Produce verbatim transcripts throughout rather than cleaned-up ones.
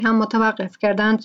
هم متوقف کردند.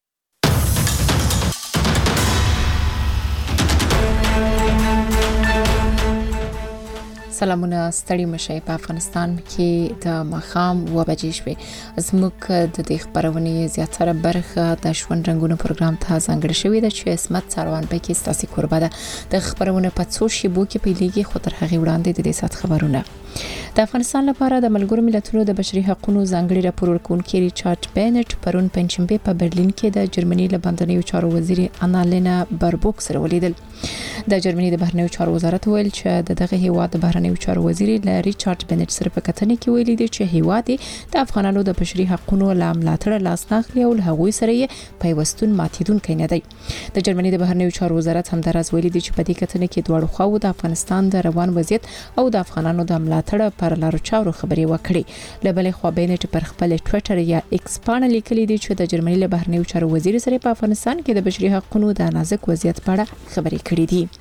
سلامونه، ستړي مشي. په افغانستان کې د ماښام و بجې شوې. زموږ د دې خبرونې زیاتره برخه د ژوند رنگونو پروګرام ته ځانګړې شوې ده چې اسمت څاروان پکې ستاسو قربا ده. د خبرونې په څو شیبو کې پیلېږي، خو تر هغه وړاندې د دې سات خبرونه. د افغانستان لپاره د ملګرو ملتونو د بشري حقوقو ځانګړي راپور ورکونکي ریچارډ بینټ پرون پنځشنبه په برلین کې د جرمني له بندنیو چارو وزیر انالینا بربوک سره ولیدل. د جرمني د بهرنیو چارو وزارت ویل چې دغه هیواد د بهرنیو چارو وزیر ل ریچارډ بینټ سره په کتنې کې ویلي دی چې هیواد د افغانانو د بشري حقوقو له ملاتړ لاس نه اخلي او له هغوی سره یې پیوستون ماتیدونکي نه دی. د جرمني د بهرنیو چارو وزارت هم دراز ویلي دی چې په دې کتنې کې دواړو خواو د افغانستان د روان وضعیت او د افغانانو د ملاتړ پر لارو چارو خبري وکړي. له بلې خوا بینټ پر خپل ټوئیټر یا ایکس باندې لیکلي دی چې د جرمني له بهرنیو چارو وزیر سره په افغانستان کې د بشري حقوقو د نازک وضعیت په اړه خبري کړې دي.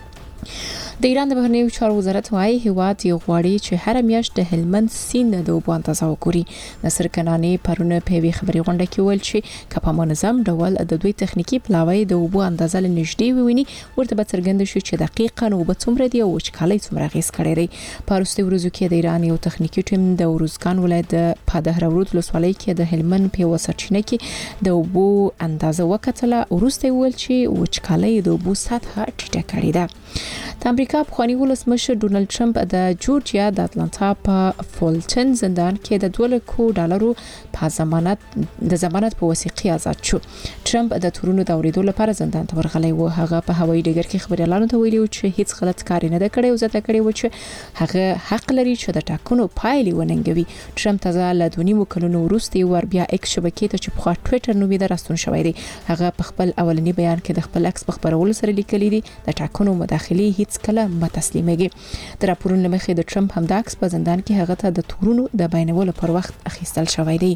د ایران د بهرنیو چارو وزارت وايي هیواد یو غواړي چې هر میاشت د هلمند سیند د اوبو اندازه وګوري. نصر کنانی پرونه په وی خبري غونډه کې ویل چې کله په منظم ډول د دوی تخنیکی پلاوی د اوبو اندازه لنږدې وویني ورته به څرګند شي چې دقیقاً اوبه څومره دی او وچکالي څومره غیس کړي دی. په وروستي ورځو کې د ایران یو تخنیکی ټیم د وروزګان ولایت په دهراورود ولسوالۍ کې د هلمند په وسرچینه کې د اوبو اندازه وکتله. وروسته ویل چې وچکالي د اوبو سطح ټیټه کړې ده. د امریکا پخوانی ولسمشر ډونالد ټرمپ د جورجیا د اتلانتا په فولټن زندان کې د دوه لک ډالرو په ضمانت د ضمانت په وثیقه آزاد شو. ټرمپ د تورونو د اوریدو لپاره زندان ته ورغلی و. هغه په هوایي ډګر کې خبريالانو ته ویلي چې هیڅ غلط کار نه ده کړی او زده کړی و چې هغه حق لري چې د ټاکنو پایلې وننګوي. ټرمپ تازه له دوه نیمو کلونو وروسته ور بیا ایکس شبکې ته چې په ټوئیټر نوم یې راستون شوی دی. هغه په خپل اولنی بیان کې د خپل عکس په خبرولو سره لیکلی دی د ټاکنو مداخلي هیڅ کله ما تسلیمېږي. د راپورونو لمخې د ټرمپ هم د عکس په زندان کې هغه ته د تورونو د بیانولو پر وخت اخیستل شوی دی.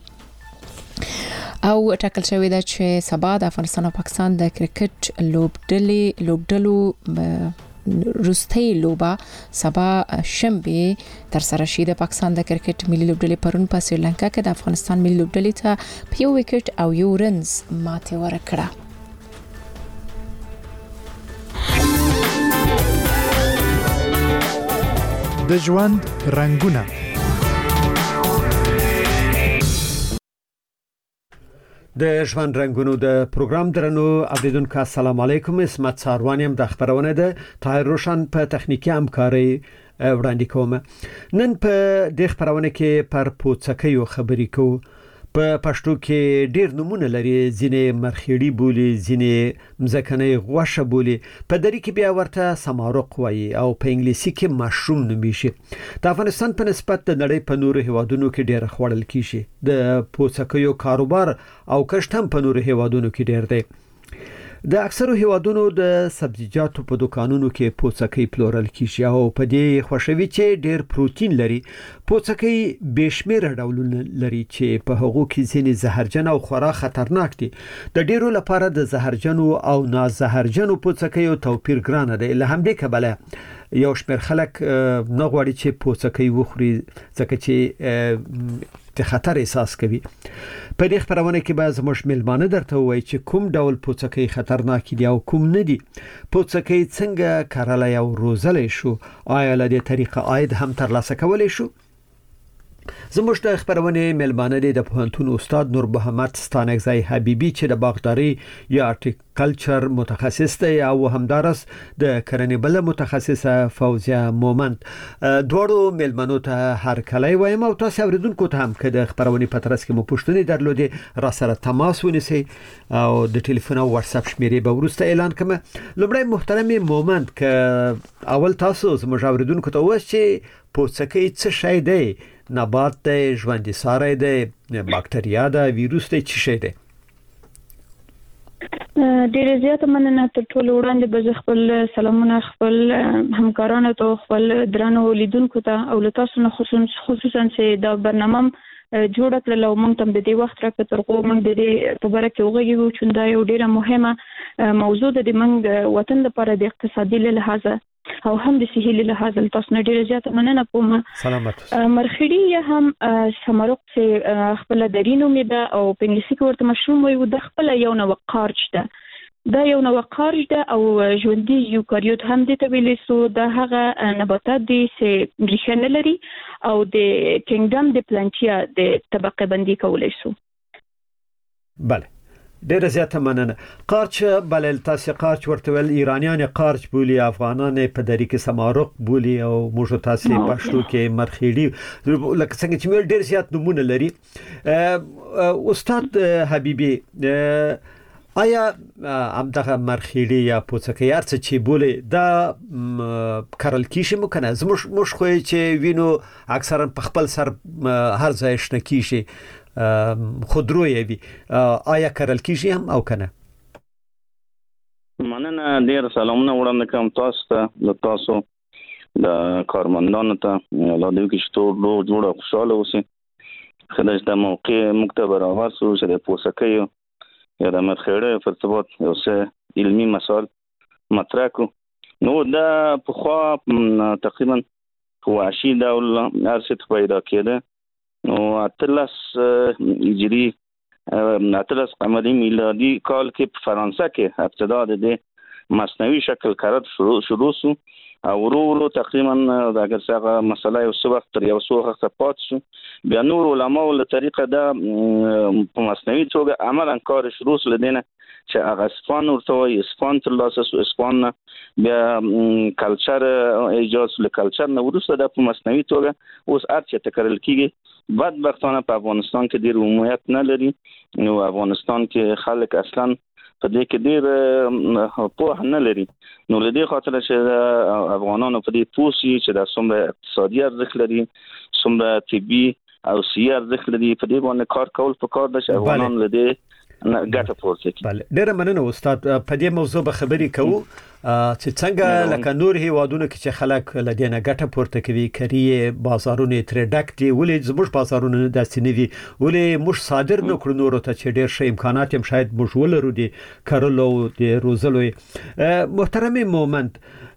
او ټاکل شوی دا چې سبا د افغانستان او پاکستان د کرکټ لوبډلې لوبډلو روستي لوبه سبا شنبه تر سره شي. د پاکستان د کرکټ ملي لوبډلې پرون په سریلانکا کې د افغانستان ملي لوبډلې ته په یو وکټ او یو رنز ماته ورکړه. د ژوند رنگونه. د ژوند رنگونو د پروګرام درنو اوریدونکو السلام علیکم. اسمت څاروانیم د خبرونه ده. طاهر روشن په تخنیکی همکاري وړاندې کوم. نن په د خبرونه کې پر پوڅکیو خبرې کوو. په پښتو کې ډېر نمونه لري. ځینې مرخیړي بولی، ځینې مزکنه غوښه بولی، په دری کې بیا ورته سمارق وایي او په انګلیسي کې مشروم نومي شي. د افغانستان په نسبت د نړۍ په نورو هیوادونو کې ډېر خوړل کیږي. د پوڅکیو کاروبار او کښت هم په نورو هیوادونو کې ډېر دی. د اکثرو هیوادونو د سبزیجاتو په دکانونو کې پوڅکي پلورل کیږي او په دې خوشوي چې ډېر پروتین لري. پوڅکي بشمیره ډولونه لري چې په هغو کې ځینې زهرجن او خورا خطرناک دي. د ډیرو لپاره د زهرجنو او نازهرجنو پوڅکیو توپیر ګرانه دی. له همدې کبله یو شمېر خلک نه غواړي چې پوڅکي وخوري ځکه چې د خطر احساس کوي. په دې خبرونه کې به زموږ ملمانه درته وایي چې کوم ډول پوڅکي خطرناک دي او کوم نه دي. پوڅکي څنګه کارلای او روزلای شو؟ آیا له دې طریقه عاید هم ترلاسه کولای شو؟ زموږ د خبرونه ملمانه دي د پوهنتون استاد نور محمد ستانکزی حبیبی چې د باغداري یا هارټیکلچر متخصص دی او همدارس د کرنې بل متخصصه فوزیه مومند. دوړو ملمنو ته هر کله وایم او تاسو اوریدونکو ته هم که د خبرونه پترس کې مو پوښتنې درلودې را سره تماس ونیسئ او د ټلیفون او واتس اپ شمیرې به ورسته اعلان کوم. لومړی محترم مومند که اول تاسو زموږ اوریدونکو ته وایي چې پوڅکي څه شی دی؟ نبات دی، ژوندی ساری دی، باکتریا ده، ویروس دی، څه شی دی؟ ډېر زیات مننه. تر ټولو وړاندې به خپل سلامونه خپل همکارانو ته، خپل درنو لیدونکو ته او له تاسو نه خصوصا چې دا برنامه جوړه کړل او موږ ته د دې وخت راکړه تر څو موږ د دې په باره کې وغږیږو چې دا یو ډېره مهمه موضوع ده د موږ وطن لپاره د اقتصادي لحاظه او هم د صحي لحاظ تاسو نه ډیره زیاته مننه کوم. سلامت مرخیړي هم سمارق چې خپل درینو مې ده او په انګلیسي کې ورته مشروم وي، د خپل یو نو قارچ ده. دا یو نو قارچ ده او ژوندۍ یوکاریوت هم د تبلیل سو د هغه نباتات دي چې بریښنه لري او د کینګډم د پلانټیا د طبقه بندي کولای سو. بله ډیره زیاته مننه. قارچ بلل تاسو قارچ ورته ول ایرانیان قارچ بولی، افغانان په دری کې سمارق بولی او موږ تاسو پښتو کې مرخیړي لکه څنګه چې مل ډیر زیات نمونه لري. استاد حبیبي آیا همدغه مرخیړي یا پوڅکي ارڅ چې بولی دا کارل کیشي مو کنه زموږ مش خو چې وینو اکثرا په خپل سر هر ځای شنه کیشي خودروی وي، آیا کارل کیشي هم او کنه؟ مننه ډیر سلامونه وړاندې کوم تاسو ته، د تاسو د کارمندانو ته، الله دې کې شتو ډو جوړه خوشاله اوسئ. خدای دې موقع مکتب برابر سو چې د پوڅکي یا د مرخیړي په ارتباط یو څه علمي مسائل مطرح کو. نو دا په خوا تقریبا په عشي ډول ارشد پیدا کېده. نو اتلس هجری اتلس قمری میلادي کال کې په فرانسه کې ابتدا د مصنوعي شکل کارت شروع شروع سو او ورو ورو تقریبا د اگر څنګه مسله یو څه وخت تر یو څو وخت پات شو، بیا نور علماء له طریقه دا په مصنوعي توګه عملاً کار شروع سول دینه چې هغه اسپان ورته وي اسپان تر لاسه سو اسپان بیا کلچر ایجاد سول کلچر نو ورسره د په مصنوعي توګه اوس ارچ تکرل کیږي. بدبختانه په افغانستان کې ډیر عمومیت نه لري. نو افغانستان کې خلک اصلاً په دې کې ډیر په نه لري. نو لدې خاطر چې افغانانو په دې پوسی چې د څومره اقتصادي ارزښت لري، څومره طبي او سیاسي ارزښت لري، په دې باندې کار کول پکار ده چې افغانان لدې ګټه پورته کړي. بله ډیر مننه استاد. په دې موضوع به خبرې کوو چې څنګه لکه نور هیوادونو کې چې خلک لدینه ګټه پورته کوي، کری بازارونه تر ډک دي، ولې زموږ بازارونه داسې نه دي، ولې موږ صادر نه کړو نور ته چې ډیر ښه امکانات هم شاید موږ ولرو دي کارلو دي روزلو. محترم مومند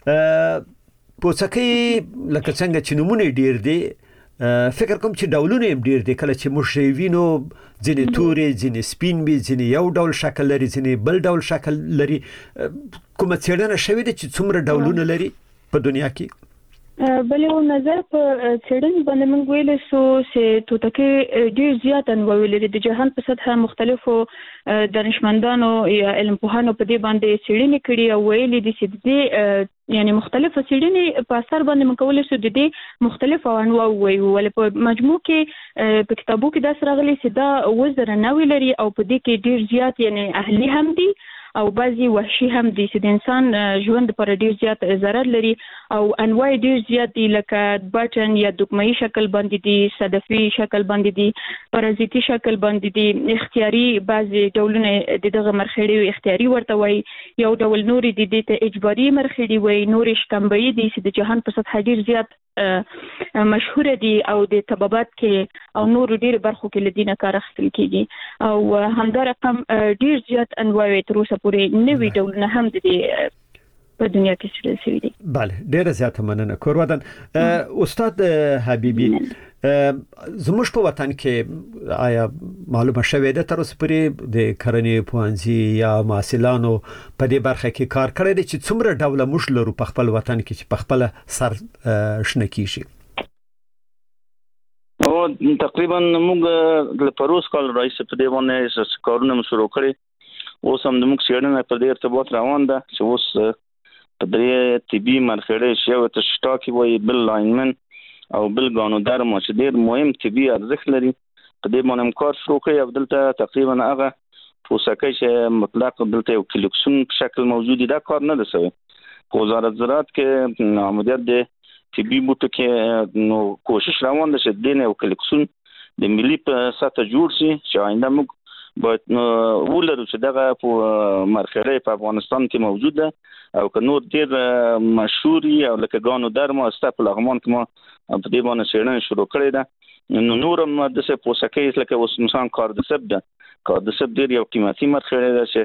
پوڅکي لکه څنګه چې نمونه ډیر دي، فکر کوم چې ډولونه هم ډیر دي، کله چې موږ وینو ځینې تورې ځینې سپین وي، ځینې یو ډول شکل لري، ځینې بل ډول شکل لري. کومه څېړنه شوې ده چې څومره ډولونه لري په دنیا کې؟ بلې و نظر په څېړنې باندې موږ ویلی سو چې توتکۍ ډېر زیات انواع لري. د جهان په سطحه مختلفو دانشمندانو یا علم پوهانو په دې باندې څېړنې کړي او ویلي دي چې د دې یعنی مختلفه څېړنې په اثر باندې موږ کولی سو د دې مختلفو انواع ووایو، ولې په مجموع کې په کتابو کې داسې راغلي چې دا اووه زره نوعې لري او په دې کې ډېر زیات یعنی اهلي هم دي او بعضی وحشي هم دي چې د انسان ژوند لپاره ډیر زیات ضرر لري او انواع ډیر زیات دي، لکه بټن یا دوکمه‌ای شکل باندې دي، صدفي شکل باندې دي، پرازیتي شکل باندې دي، اختیاري بعضی ډولونه د دغه مرخیړي اختیاري ورته وایي، یو ډول نوري دي د ته اجباري مرخیړي وایي، نوري شکمبوي دي چې د جهان په سطح ډیر زیات مشهور دي او د طبابت کې او نور ډیر برخو کې لدینه کار اخیستل کیږي او همدا رقم ډیر زیات انواع تر اوسه پورې نوي ډولونه هم دي په دنیا کې څېړل شوي دي. بله ډیره زیاته مننه کورودن. استاد حبیبي زموږ په وطن کې آیا معلومه شوې ده تر اوسه پورې د کرنې پوهنځي یا محصلانو په دې برخه کې کار کړی دی چې څومره ډوله موږ لرو په خپل وطن کې چې په خپل سر شنه کیږي؟ او تقریبا موږ د پروس کال رئیس په دې باندې کارونه شروع کړي. اوس هم د موږ څېړنه په دې ارتباط روان ده چې اوس په دې طبي مرخیړي شی ته شټاکي وایي، بل لاینمن او بل ګانودرم چې ډېر مهم طبي ارزښت لري، په دې باندې کار شروع کړي او دلته تقریبا هغه پوڅکي چې مطلق دلته یو کلیکسون په شکل موجود دی، دا کار نه ده شوی. په وزارت زراعت کې عملیات د طبي بوټو کې نو کوشش روان ده چې دین یو کلیکسون د ملي په سطح جوړ شي چې آینده موږ باید ولرو چې دغه په مرخیړي په افغانستان کې موجود ده او که نور ډیر مشهوري او لکه ګانو درمو استه په لغمان کې ما په دې باندې څېړنه شروع کړې ده. نو نور هم د څه پوڅکي لکه اوس مثلا کاردسب ده، کاردسب ډیر یو قیمتي مرخیړي ده چې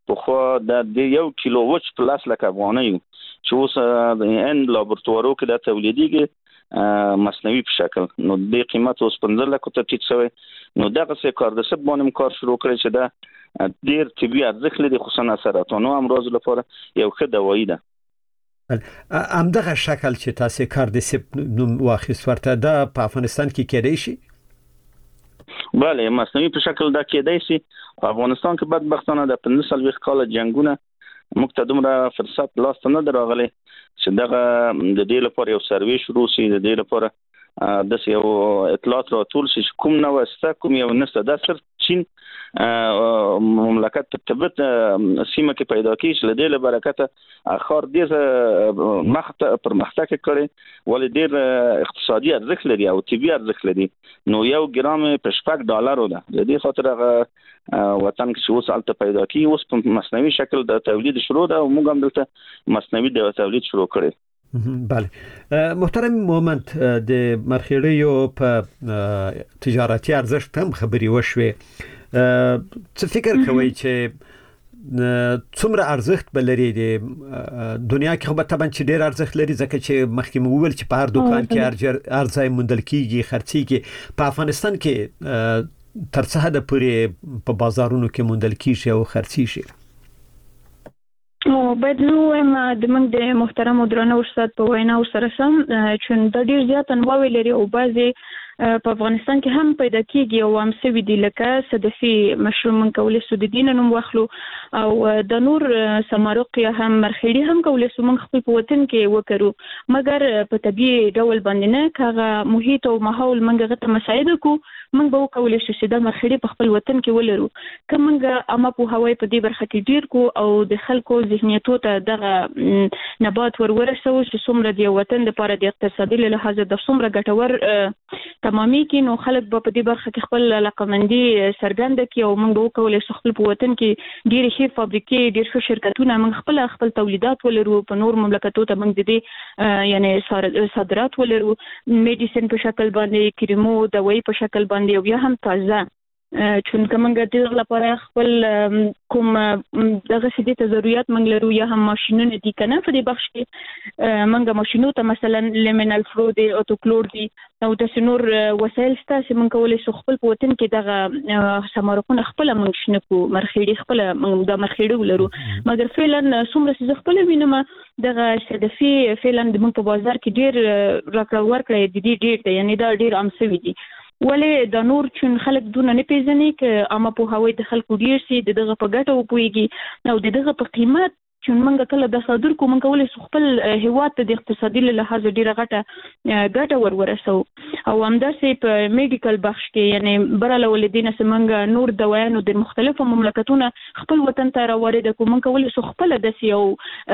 په خو د یو کیلو وچ پلاس لک افغاني چې اوس د ان لابراتوارو کې د تولیديږي مصنوعي په شکل نو د قیمت اوس پنځه لک ته ټیټ شوی نو دغه څه کار د سب باندې کار شروع کړی چې دا ډیر طبي ارزښت لري خصوصا سرطان او امراض لپاره یو ښه دوايي ده. همدغه شکل چې تاسو کار د سب نوم واخیست ورته د په افغانستان کې کېدای شي؟ بله مصنوعي په شکل دا کېدای شي. په افغانستان کې بدبختانه د پنځه څلوېښت کال جنگونه موږ ته دومره فرصت لاس ته نه دراغلی چې دغه د دې لپاره یو سروې شروع شي د دې لپاره د یو اطلاعات راټول شي کوم نو وسته کوم یو نسته د سر چین مملکت تبت سیمه کې پیدا کیږي له دې برکته اخر دې مخته پر مخته کې کړي ولې ډیر اقتصادي ارزښت لري او طبي ارزښت لري نو یو ګرام په شپږ ډالر ده د دې خاطر هغه وطن کې اوس الته پیدا کی اوس په مصنوعي شکل د تولید شروع ده او موږ هم دلته مصنوعي د تولید شروع کړی. بله محترم مومند د مرخیړیو په تجارتي ارزښت هم خبري وشوي څه فکر کوي چې څومره ارزښت بلري د دنیا کې خو به طبعا چې ډیر ارزښت لري ځکه چې مخکې مو ویل چې په هر دکان کې ارزای موندل کیږي خرڅيږي په افغانستان کې تر څه حد پورې په بازارونو کې موندل کیږي او خرڅيږي؟ او باید نو هم د موږ د محترم درنو استاد په وینا سره سم چې د ډیر زیات انواع لري او بعضي په افغانستان کې هم پیدا کیږي او هم سوي دي لکه صدفي مشروم کولې سوددین نوم واخلو او د نور سمارق یا هم مرخیړي هم کولې سو موږ خپل په وطن کې وکړو مګر په طبيعي ډول باندې نه کاغه محیط او ماحول موږ غته مساعده کو موږ به کولې شو چې د مرخیړي په خپل وطن کې ولرو کوم موږ اما په هوای په دې برخه کې ډیر کو او د خلکو ذهنیتو ته دغه نبات ورورسو چې څومره دی وطن لپاره د اقتصادي لحاظ د څومره ګټور تمامي کې نو خلک په دې برخه کې خپل لقمندي سرګند کې او موږ وکولې خپل په وطن کې ډېر شي فابریکې ډېر ښه شرکتونه موږ خپل خپل تولیدات ولرو په نور مملکتونو ته موږ دې یعنی صادرات ولرو میډیسن په شکل باندې کریمو دوايي په شکل باندې او بیا هم تازه چون کومه د لپاره خپل کوم دغه سدي ته ضرورت موږ لرو یا هم ماشينونه دي کنه په دې بخش کې موږ ماشينو ته مثلا لیمینال فلو دی اوټوکلور دی او د سنور وسایل ستاسو موږ کولای خپل په وطن کې دغه سمارقونه خپل موږ شنکو مرخیړي خپل د مرخیړي ولرو مګر فعلا څومره څه خپل وینم دغه صدفي فعلا د موږ په بازار کې ډیر راکړه ورکړه د دې ډیر یعنی دا ډیر عام شوی دي ولې د نور چون خلک دونه نه پیژني ک اما په هوای د خلکو ډیر سي دغه په ګټه او پويږي او دغه په قیمت چون منګه کله د صادر کوم کولې خپل هیواد ته د اقتصادي لحاظ ډیره غټه ګټه ورورسو او همداسې په میډیکل بخش کې یعنی براله ولدینه سمنګ نور دوايانو د مختلفو مملکتونو خپل وطن ته راوړي د کوم کولې خپل د سیو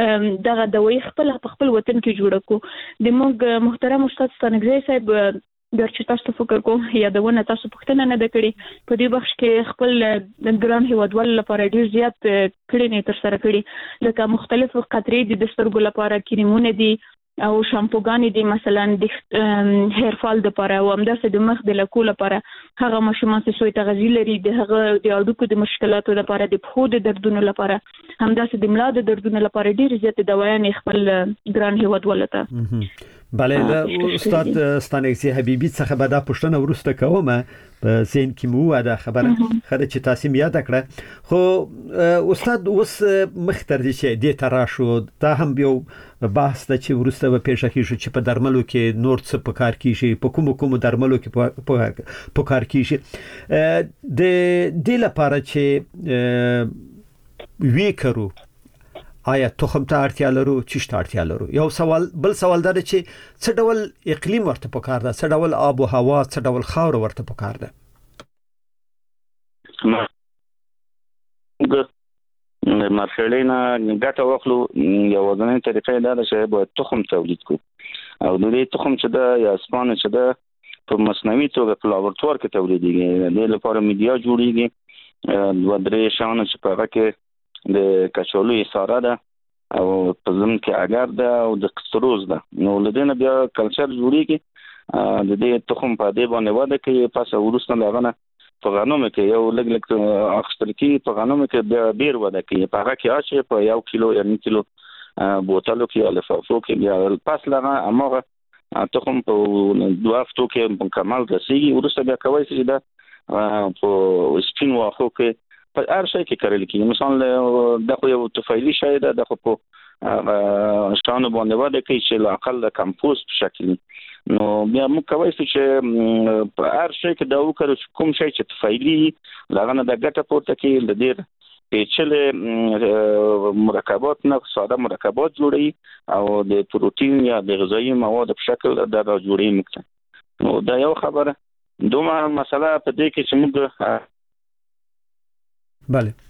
دغه دوی خپل خپل وطن کې جوړ کو د موږ محترم استاد ستانګزی صاحب درچ تاسو فکر کوم یادونه تاسو پښتنه نه د کړی په دې بخش کې خپل ګران هیوادوال لپاره ډیر زیات کړي نه تر سره کړي لکه مختلف قطرې د دسترګو لپاره کریمونه دي او شامپوګانی دي مثلا د هیر فال لپاره او همداسې د مخ د لکو لپاره هغه مشمول چې سوی تغذیه لري د هغه د اډوکو د مشکلاتو لپاره د پخو د دردونو لپاره همداسې د ملا د دردونو لپاره ډیر زیات دوايانې خپل ګران هیوادوال ته بله استاد ستانګزی حبیبی څخه به دا پښتنه ورسته کومه په سین کې مو دا خبره خره چې تاسو یاد کړه خو استاد اوس مختر دي چې د تراشو دا هم یو بحث د چې ورسته په پیښه کې چې په درملو کې نور څه په کار کیږي په کوم کوم درملو کې په کار کیږي د د لپاره چې وی کرو آیا تخم ته اړتیا لرو چې شته اړتیا لرو یو سوال بل سوال دا چې څه ډول اقلیم ورته پکار ده څه ډول آب او هوا څه ډول خاور ورته پکار ده مرخیړینا ګټه واخلو یو ځنې طریقې دا چې به تخم تولید کو او د دې تخم چې دا یا اسپانه چې دا په مصنوعي توګه په لابراتوار کې تولیدېږي د لپاره میډیا جوړیږي دوه درې شانه چې په هغه کې د کچالو اساره ده او په زم کې اگر ده او د کستروز ده نو لدينا بیا کلچر جوړیږي د دې تخم په دې باندې وده کوي پس ورسره لغنه په غنمو کې یو لګ لګ اخستل کې په غنمو کې بیا ډیر وده کې په هغه کې اچي په یو کیلو یا نیم کیلو بوتلو کې لفافو کې بیا پاس لغه امغه تخم په دوه هفتو کې مکمل رسیږي ورسته بیا کوي چې دا په سپین واخو کې په هر شي کې کارل کې مثلا د خو یو طفیلی شي د خو په شانو باندې وده کې چې لاقل کمپوست شکل نو بیا موږ کوي چې په هر شي کې دا وکړو کوم شي چې طفیلی لغه نه د ګټه پورته کې د ډیر پیچلې مرکبات نه ساده مرکبات جوړي او د پروتین یا د غذایی مواد په شکل د را جوړي مکته نو دا یو خبره دومره مسله په دې کې چې موږ بله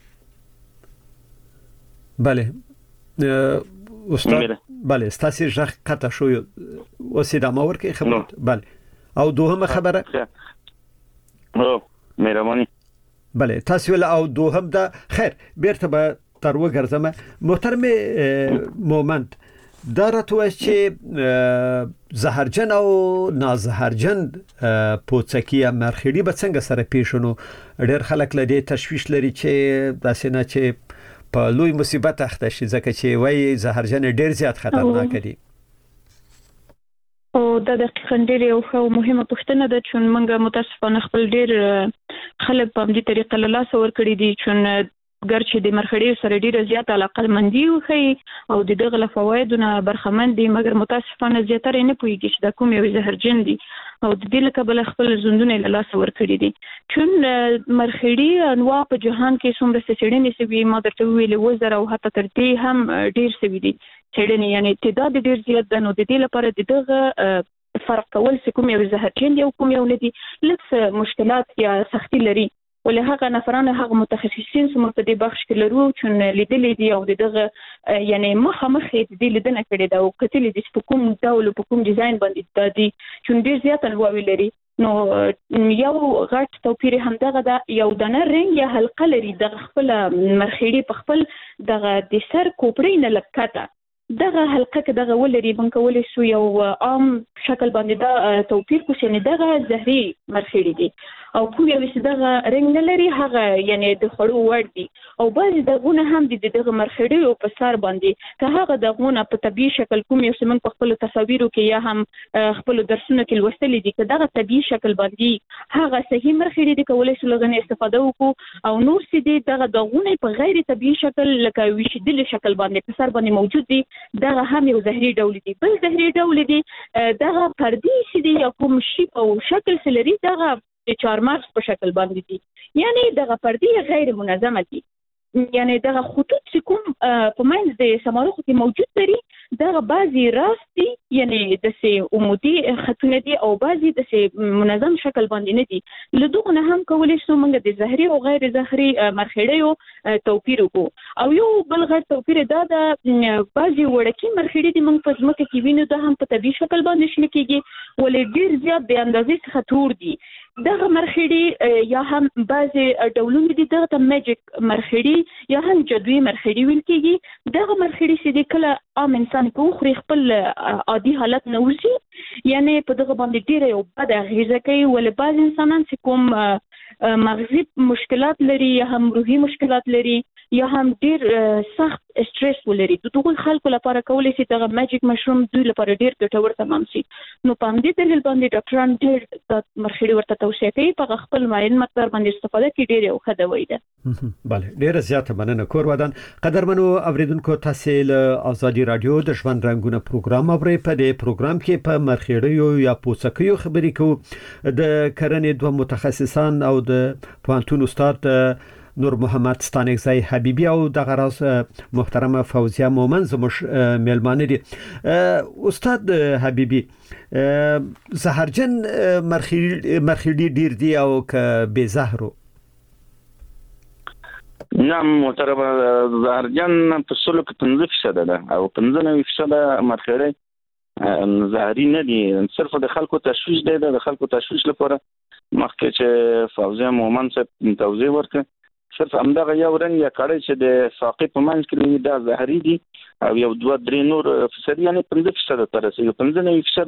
بله استاد بله ستاسو ژغ قطع شو اوسې د ماور کې خبره بله او دوهمه خبره او مهرباني بله تاسو ول او دوهم دا خیر بیرته به تر وګرځم محترم مومند دا راته چې زهرجن او نازهرجن پوڅکی مرخړي به څنګه سره پیښونو ډېر خلک لدی تشویش لري چې داسې نه چې په لوی مصیبت اخته شي ځکه چې وای زهرجن ډېر زیات خطرناک دي او دا د خندیر یو خو مهمه پوښتنه ده چې موږ متاسفانه خپل ډیر خلک په دې طریقه له لاس ور کړی دي چې ګرچې د مرخړې سره ډیره زیات علاقه مندي وخی او د دغه فوایدونه برخمن دي مګر متاسفانه زیاتره نه پوهیږي چې د کوم یو زهرجن دي او د دې لکه بل خپل زندونه له لاس ور کړی دي چې مرخړې انواع په جهان کې څومره څېړنې سوي ما درته ویلې وزره او حتی تر دې هم ډیر سوي دي څېړنې یعنی تعداد ډیر زیات ده نو د دې لپاره دغه فرق کول چې کوم یو زهرجن دی او کوم یو نه دي لکه مشکلات یا سختی لري ولې هغه نفرانه هغه متخصصین چې موږ په دې بخش کې لرو چې لیدلې دي او دغه یعنی مخه مخې دې لیدنه کړې ده او کتلې دي چې په کوم ډول په کوم ډیزاین باندې د دې چې ډیر زیات انواع لري نو یو غټ توپیر هم دغه د یو دانه رنګ یا حلقه لري د خپل مرخړي په خپل دغه د سر کوپړې نه لکته دغه حلقه کې دغه ولري بنک ولې سو یو عام شکل باندې دا توپیر کوم چې دغه زهري مرخړي دي او کوم یو چې دغه رنګ نه لري هغه یعنی د خړو ور دي او بعض دغه هم د دغه مرخړي او په سر باندې که هغه دغه په طبيعي شکل کوم یو چې من په خپل تصاویرو کې یا هم خپل درسونو کې لوستل دي که دغه طبيعي شکل باندې هغه صحیح مرخړي دي کولای شي لغنه استفاده وکړو او نور چې دي دغه دغه په غیر طبيعي شکل لکه ویشدل شکل باندې په سر باندې موجود دي دغه هم یو زهري ډول دي بل زهري ډول دي دغه پردي چې دي یا کوم شی او شکل سلري دغه د چارمغز په شکل باندې دي یعنی دغه پردي غیر منظمه دي یعنی دغه خطوط چې کوم په منځ د سمارخو کې موجود دي دغه بعضی راستي یعنی د سي عمودي خطونه دي او بعضی د سي منظم شکل باندې نه دي لدغه نه هم کولای شو موږ د زهري او غیر زهري مرخړیو توپیر وکړو او یو بل غیر توپیر دا د بعضی وړکی مرخړي دي موږ په ځمکه کې وینو دا هم په طبيعي شکل باندې شل کېږي ولې ډیر زیات د اندازې څخه تور دي دغه مرخړي یا هم بعضی ډولونه دي دغه میجیک مرخړي یا هم جادویي مرخړي ویل کېږي دغه مرخړي چې کله عام انسان کو خوري خپل عادي حالت نه وځي یعنی په دغه باندې ډیره یو بد اغیزه کوي ولې بعض انسانان چې کوم مغزي مشکلات لري یا هم روحي مشکلات لري یا هم ډیر سخت استرس ولري دغه خلکو لپاره کولای شي دغه میجیک مشروم دوی لپاره ډیر ګټور تمام شي نو په دې دلیل باندې ډاکټران ډیر د مرخړي ورته توصیه کوي په خپل معین مقدار باندې استفاده کوي ډیر یو ښه دوی ده بله ډیر زیاته مننه کور ودان قدرمنو اوریدونکو تاسو له ازادي رادیو د ژوند رنگونه پروګرام اورئ په دې پروګرام کې په مرخړیو یا پوڅکیو خبرې کوو د کرنې دوه متخصصان او د پوهنتون استاد نور محمد ستانکزی حبیبی او د غراس محترمه فوزیه مومن زموږ میلمانه دي استاد حبیبی زهرجن مرخړي ډیر دی او ک به زهرو نعم محترمه زهرجن په سلو کې پنځه فیصد ده او پنځه فیصد مرخړي زهري نه دي صرف د خلکو تشویش دی د خلکو تشویش لپاره مخکې چې فوزیه مومن څه توضیح ورکړه صرف همدغه یو رنګ یا کړی چې د ساقي په منځ کې دا زهري دي او یو دوه درې نور فیصد یعنی پنځه فیصد تر رسیدي پنځه فیصد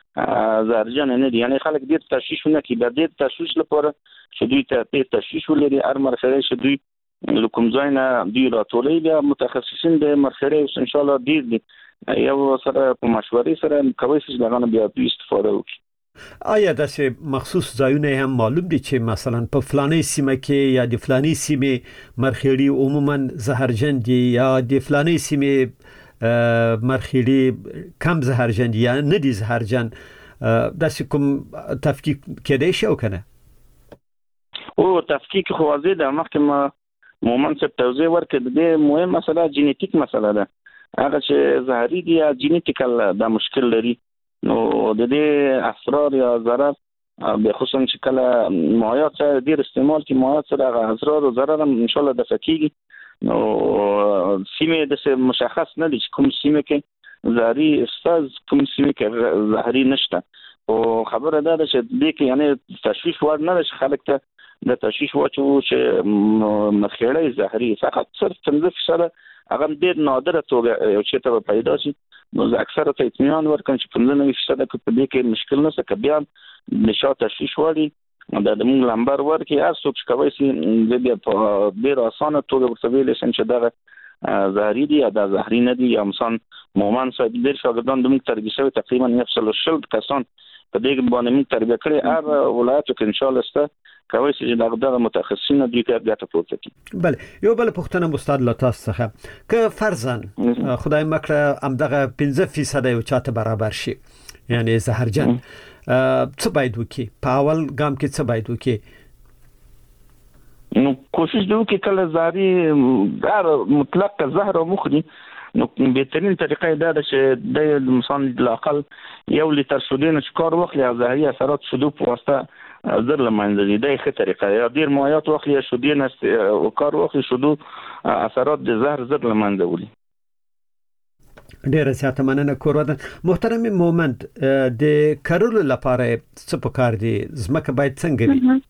زهرجن نه دي. یعنی خلک ډیر تشویش نه کوي، د دې تشویش لپاره چې دوی ته تشویش ولري هر مرحله چې دوی لکم ځای نه دوی راټولوي، بیا متخصصین د مرحله ان شاء الله ډیر دي یو سره په مشورې سره کوي چې دغه بیا دوی استفاده وکړي. آیا داسې مخصوص ځایونه هم معلوم دي چې مثلا په فلاني سیمه کې یا د فلاني سیمه مرخیړي عموما زهرجن دي یا د فلاني سیمه مرخیړي کم زهرجن دي یا نه دي زهرجن، داسې کوم تفکیک کېدای شي او کنه؟ او تفکیک خو واضح ده، مخکې ما مومن څه توضیح ورکړه. د مهم مسله جینیټیک مسله ده، هغه چې زهري دي یا جینیټیکل دا مشکل لري، نو د دې اسرار یا ضرر به خصوصا چې کله مایعات سره ډیر استعمال کی مایعات سره اضرار او ضرر ان شاء الله د فکیږي. نو سیمه د مشخص نه دي کوم سیمه کې زهري استاذ کوم سیمه کې زهري نشته، او خبره ده چې دې کې یعنی تشویش وړ نه ده خلک ته د تشویش واچو چې مخېړی زهري فقط صرف پنځه فیصد هغه ډیر نادره توګه یو چې ته پیدا شي، نو اکثره ته اطمینان ورکړم چې پنځه نوي فیصد په دې کې مشکل نشته. که بیا نشا تشویش وړي د موږ لمبر ورکړي هر څوک چې کوي سي د بیا په ډیر اسانه توګه ورته ویل شي چې دغه زهري دي یا د زهري نه دي. یا مثلا مومن صاحب ډیر شاګردان د موږ تربیه شوی تقریبا یو سل شل کسان په دې باندې موږ تربیه کړي، هر ولایت کې ان شاء الله سته کوي چې دغه متخصصین دوی ته ګټه پورته کړي. بله، یو بل پوښتنه استاد له تاسو څخه، که فرضاً خدای مکړه همدغه پنځه فیصد یو چاته برابر شي یعنی زهرجن، څه باید وکړي؟ په اول ګام کې څه باید وکړي؟ نو کوشش دی وکړي کله زهري هر مطلق زهر او مخدي، نو بهترین طریقه دا ده چې د انسان د اقل یو لیتر شودې نه کار واخلي او زهري اثرات شودو په واسطه زر لمنځه دي. دا ښه طریقه، یا ډیر مایعات واخلي یا شودې نه او کار واخلي شودو اثرات د زهر زر لمنځه وړي. ډیره زیاته مننه کورودن. محترم مومند، د کرلو لپاره څه پکار دي؟ ځمکه باید څنګه وي؟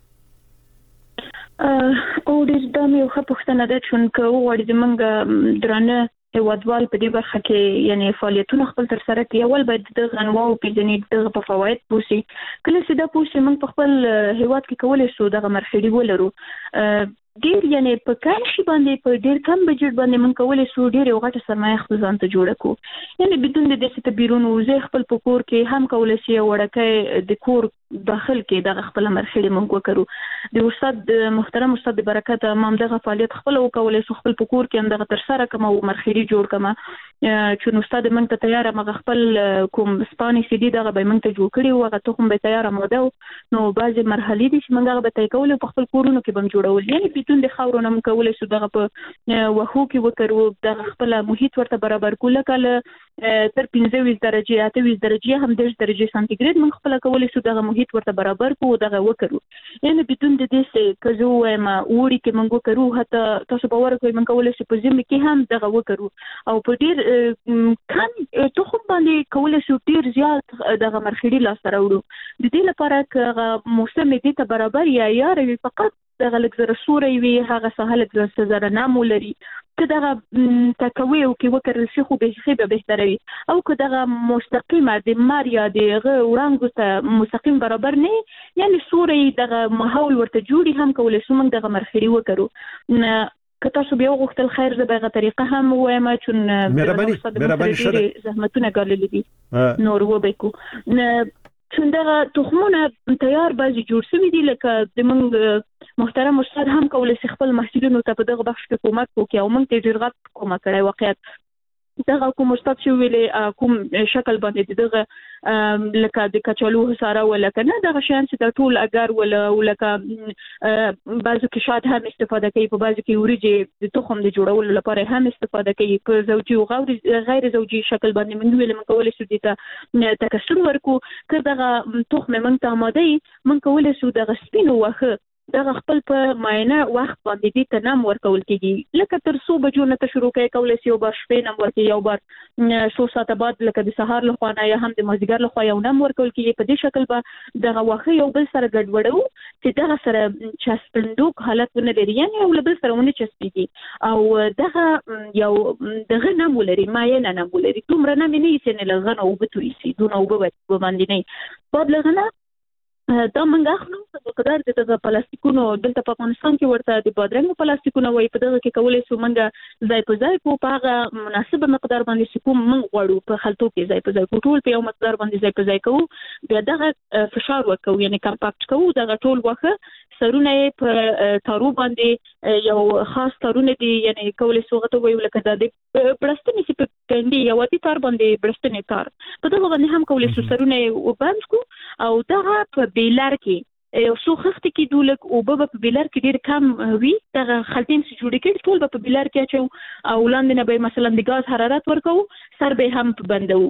او ډیر دا مې یو ښه پوښتنه ده چې که وغواړي زموږ درانه هیوادوال په دې برخه کې یعنی فعالیتونه خپل تر سره کوي، اول باید د غنواو پیژنې دغه په فواید پوسی، کله چې دا پوسی موږ په خپل هیواد کې کولای شو دغه مرخیړي ولرو ډیر یعنی په کم شي باندې په ډیر کم بجټ باندې موږ کولای شو ډیر یو غټه سرمایه خپل ځان ته جوړ کړو، یعنی بدون د دې څخه بیرون وځي خپل په کور کې هم کولای شي وړکه د کور داخل کې دغه خپل مرخیړي موږ وکړو. د استاد محترم استاد برکت امام دغه فعالیت خپل وکولای شو خپل په کور کې هم دغه تر سره کوم مرخیړي جوړ کما چې استاد موږ ته تیار مغه خپل کوم سپانی سي دي دغه به موږ ته جوړ کړی او هغه ته هم به تیار موده، نو بعضی مرحلې دي چې موږ هغه به تای کول په خپل کورونو کې بم جوړول، یعنی بدون د خاورو نه موږ کولای شو دغه په وحو کې وکړو دغه خپل محیط ورته برابر کول، کله تر پنځه درجه اته درجه هم د درجه سانتیګریډ موږ خپل کولای شو دغه محیط ورته برابر کو دغه وکړو، یعنی بدون د دې څه کزو ما وړي کې موږ وکړو حتی تاسو په ورکوي موږ کولای شو په زمي کې هم دغه وکړو او په ډیر کم تخم باندې کولای شو ډیر زیات دغه مرخیړي لاس راوړو. د دې لپاره که موسم دې ته برابر یا یار وي فقط دغه لږ زره سوري وي هغه سهل د زره نامو لري، که دغه تکوي او کې وکړل شي خو به خې به بهتره وي، او که دغه مستقیمه د ماریا دغه وړانګو ته مستقیم برابر نه یعنی سوري دغه ماحول ورته جوړي هم کولای شو موږ دغه مرخیړي وکړو. که تاسو بیا وغوښتل خیر زه به هغه طریقه هم ووایم چې مهرباني مهرباني ډېرې زحمتونه ګاللي دي نور وبکو چې دغه تخمونه تیار بعضې جوړ شوي دي، لکه زموږ محترم استاد هم کولی شي خپل محصلینو ته په دغه بخش کې کومک وکړي او موږ ته یې ډېر غټ کومک کړی واقعیت دغه کوم استاد چې ویلې کوم شکل باندې دغه لکه د کچالو ساره ولکه نه دغه شیان چې د ټول اگر ولکه بعضو کې شات هم استفاده کوي، په بعضو کې وریجې د تخم د جوړولو لپاره هم استفاده کوي، په زوجي او غیر زوجي شکل باندې موږ ویل موږ کولی شو دې ته تکثر ورکو، که دغه تخم موږ ته آماده وي موږ کولی شو دغه سپینو واښه دا خپل په معاینه وخت باندې دې ته نام ورکول کیږي لکه تر څو بجو نه ته شروع کوي کولای شي یو بار شپې نام ورکړي یو بار څو ساعته بعد لکه د سهار لخوا نه یا هم د مازدیګر لخوا یو نام ورکول کیږي په دې شکل به دغه واخه یو بل سره ګډوډو چې دغه سره چسپندوک حالت نه لري یعنی یو بل سره ونه چسپيږي او دغه یو دغه نام ولري معاینه نام ولري دومره نام نه یې نه لغنه او بتوي سي دونه او به باندې نه په لغنه دا منګه اخلو په مقدار د پلاستیکونو دلته په افغانستان کې ورته د بادرنګ پلاستیکونو وای په دغه کې کولای شو منګه ځای په ځای په هغه مناسب مقدار باندې سکوم من غواړو په خلطو کې ځای په ځای ټول په یو مقدار باندې ځای په ځای کوو بیا دغه فشار ورکوو یعنی کمپاکټ کوو دغه ټول واخه سرونه په تارو باندې یو خاص تارونه دي یعنی کولای شو غته ویل کده د پلاستیکي چې په کندي یو دي تار باندې پلاستیکي تار په دغه باندې هم کولای شو سرونه وبند کو او دغه په بیلر کې یو څو خخت کې دولک او به په بیلر کې ډیر کم وي دغه خلطین چې جوړ کړي ټول په بیلر کې اچو او لاندې نه به مثلا د غاز حرارت ورکو سر به هم بندو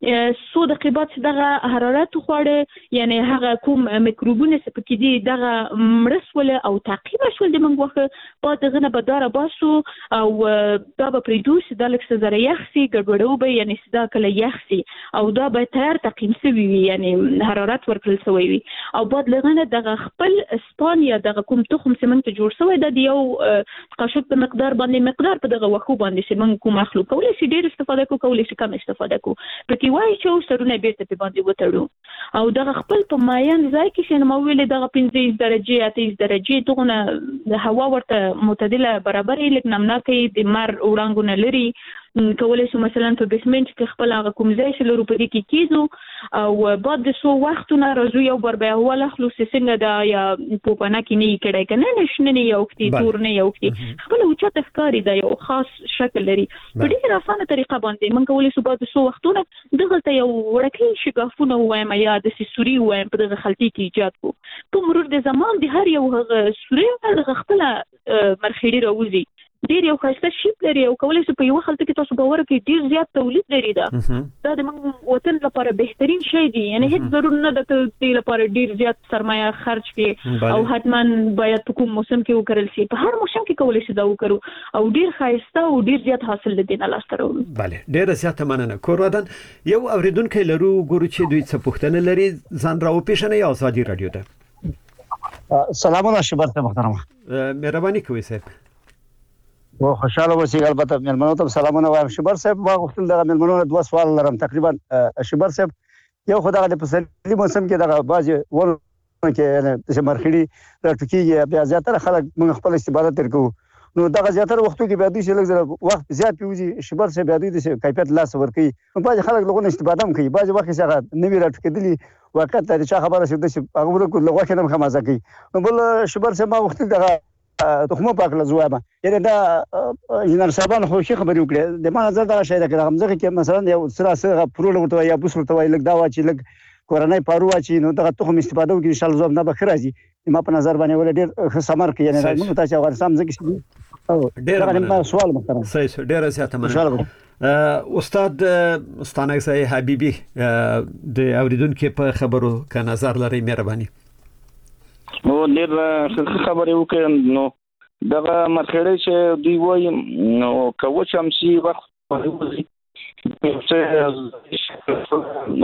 سو د قیبات دغه حرارت خوړه یعنی هغه کوم میکروبونه چې پکې دي دغه مرسول او تعقیب شول د منغوخه په دغه نه بداره باسو او دا به پریدوس د لکس زره یخسي ګډوډو به یعنی صدا کله یخسي او دا به تیار تقیم شوی وي یعنی حرارت ورکړل شوی وي او بعد لغنه دغه خپل اسپانیا دغه کوم تخم سیمنت جوړ شوی د یو قاشق په مقدار باندې مقدار په دغه وخو باندې سیمن کوم مخلوق کولای شي ډیر استفاده کو کولای شي کم استفاده کو پکې وای چې سرونه بیرته په باندې وتړو او دغه خپل په ماین ځای کې شنه مو ویل دغه پنځه درجه اته درجه دغه هوا ورته معتدله برابرې لکه نمناکې د مر وړاندونه لري کولای شو مثلا په بیسمنت کې خپل هغه کوم ځای چې لرو په دې کې کیزو او بعد د سو وختونه راځو یو بر به هوا خلاص څنګه دا یا په پانا کې نه کېدای کنه نشنه نه یو کې تور نه یو کې خپل اوچت ښکاری دا یو خاص شکل لري په ډیره اسانه طریقه باندې من کولای شو بعد سو وختونه دغه ته یو ورکه شګافونه وایم یا د سوري وایم په دغه خلطي کې ایجاد کو په مرور د زمان د هر یو هغه سوري هغه خپل مرخېړي راوځي ډیر یو خاصه شیپ لري او کولای شي په یو خلطه کې تاسو باور کې ډیر زیات تولید لري دا دا د موږ وطن لپاره بهترین شی دی یعنی هیڅ ضرورت نه ده چې دې لپاره ډیر زیات سرمایه خرج کړي او حتما باید په کوم موسم کې وکړل شي په هر موسم کې کولای شي دا وکړو او ډیر خاصه او ډیر زیات حاصل لدی نه لاس ته راوړو bale ډیر زیات مننه کورودن یو اوریدونکو لرو ګورو چې دوی څه پوښتنه لري ځان راو پیښنه یا ازادي رادیو ته سلامونه شبرت محترم مهرباني کوي صاحب و خوشاله اوسئ البته ملمنو ته سلامونه وایم شبر صاحب ما غوښتل دغه ملمنو دوه سوال لرم تقریبا شبر صاحب یو خدای د پسرلي موسم کې دغه بازي ور کې چې مرخړي راټکیږي بیا زیاتره خلک موږ خپل استفاده ترکو نو دغه زیاتره وختو کې بیا دوی چې لږ وخت زیات پیوځي شبر صاحب بیا دوی د کیفیت لاس ورکي نو باز خلک لغونه استفاده هم کوي باز وخت څنګه نوی راټکېدلی وخت د چا خبره شي د هغه ورکو لغوه کې هم خمازه کوي نو بل شبر صاحب ما وختل دغه تخمه پاک لزوامه یعنی دا انجنیر صاحبان خو شي خبرې وکړي د ما نظر دا شي دا کومځه کې مثلا یو سره سره پرول ورته یا بوس ورته لګ دا واچي لګ کورنۍ پارو واچي نو دا تخم استفاده وکړي ان شاء الله زوم نه بخیر راځي ما په نظر باندې ول ډیر سمر کې یعنی موږ تاسو افغانستان ځکه او ډیر سوال محترم صحیح ډیر زیاته مننه استاد ستانګسای حبیبي د اوریدونکو په خبرو کا نظر لري مهرباني نو ډیر خبرې وکړم نو دغه مرخړې چې دوی وایي نو کوم چې هم شي وخت وایي چې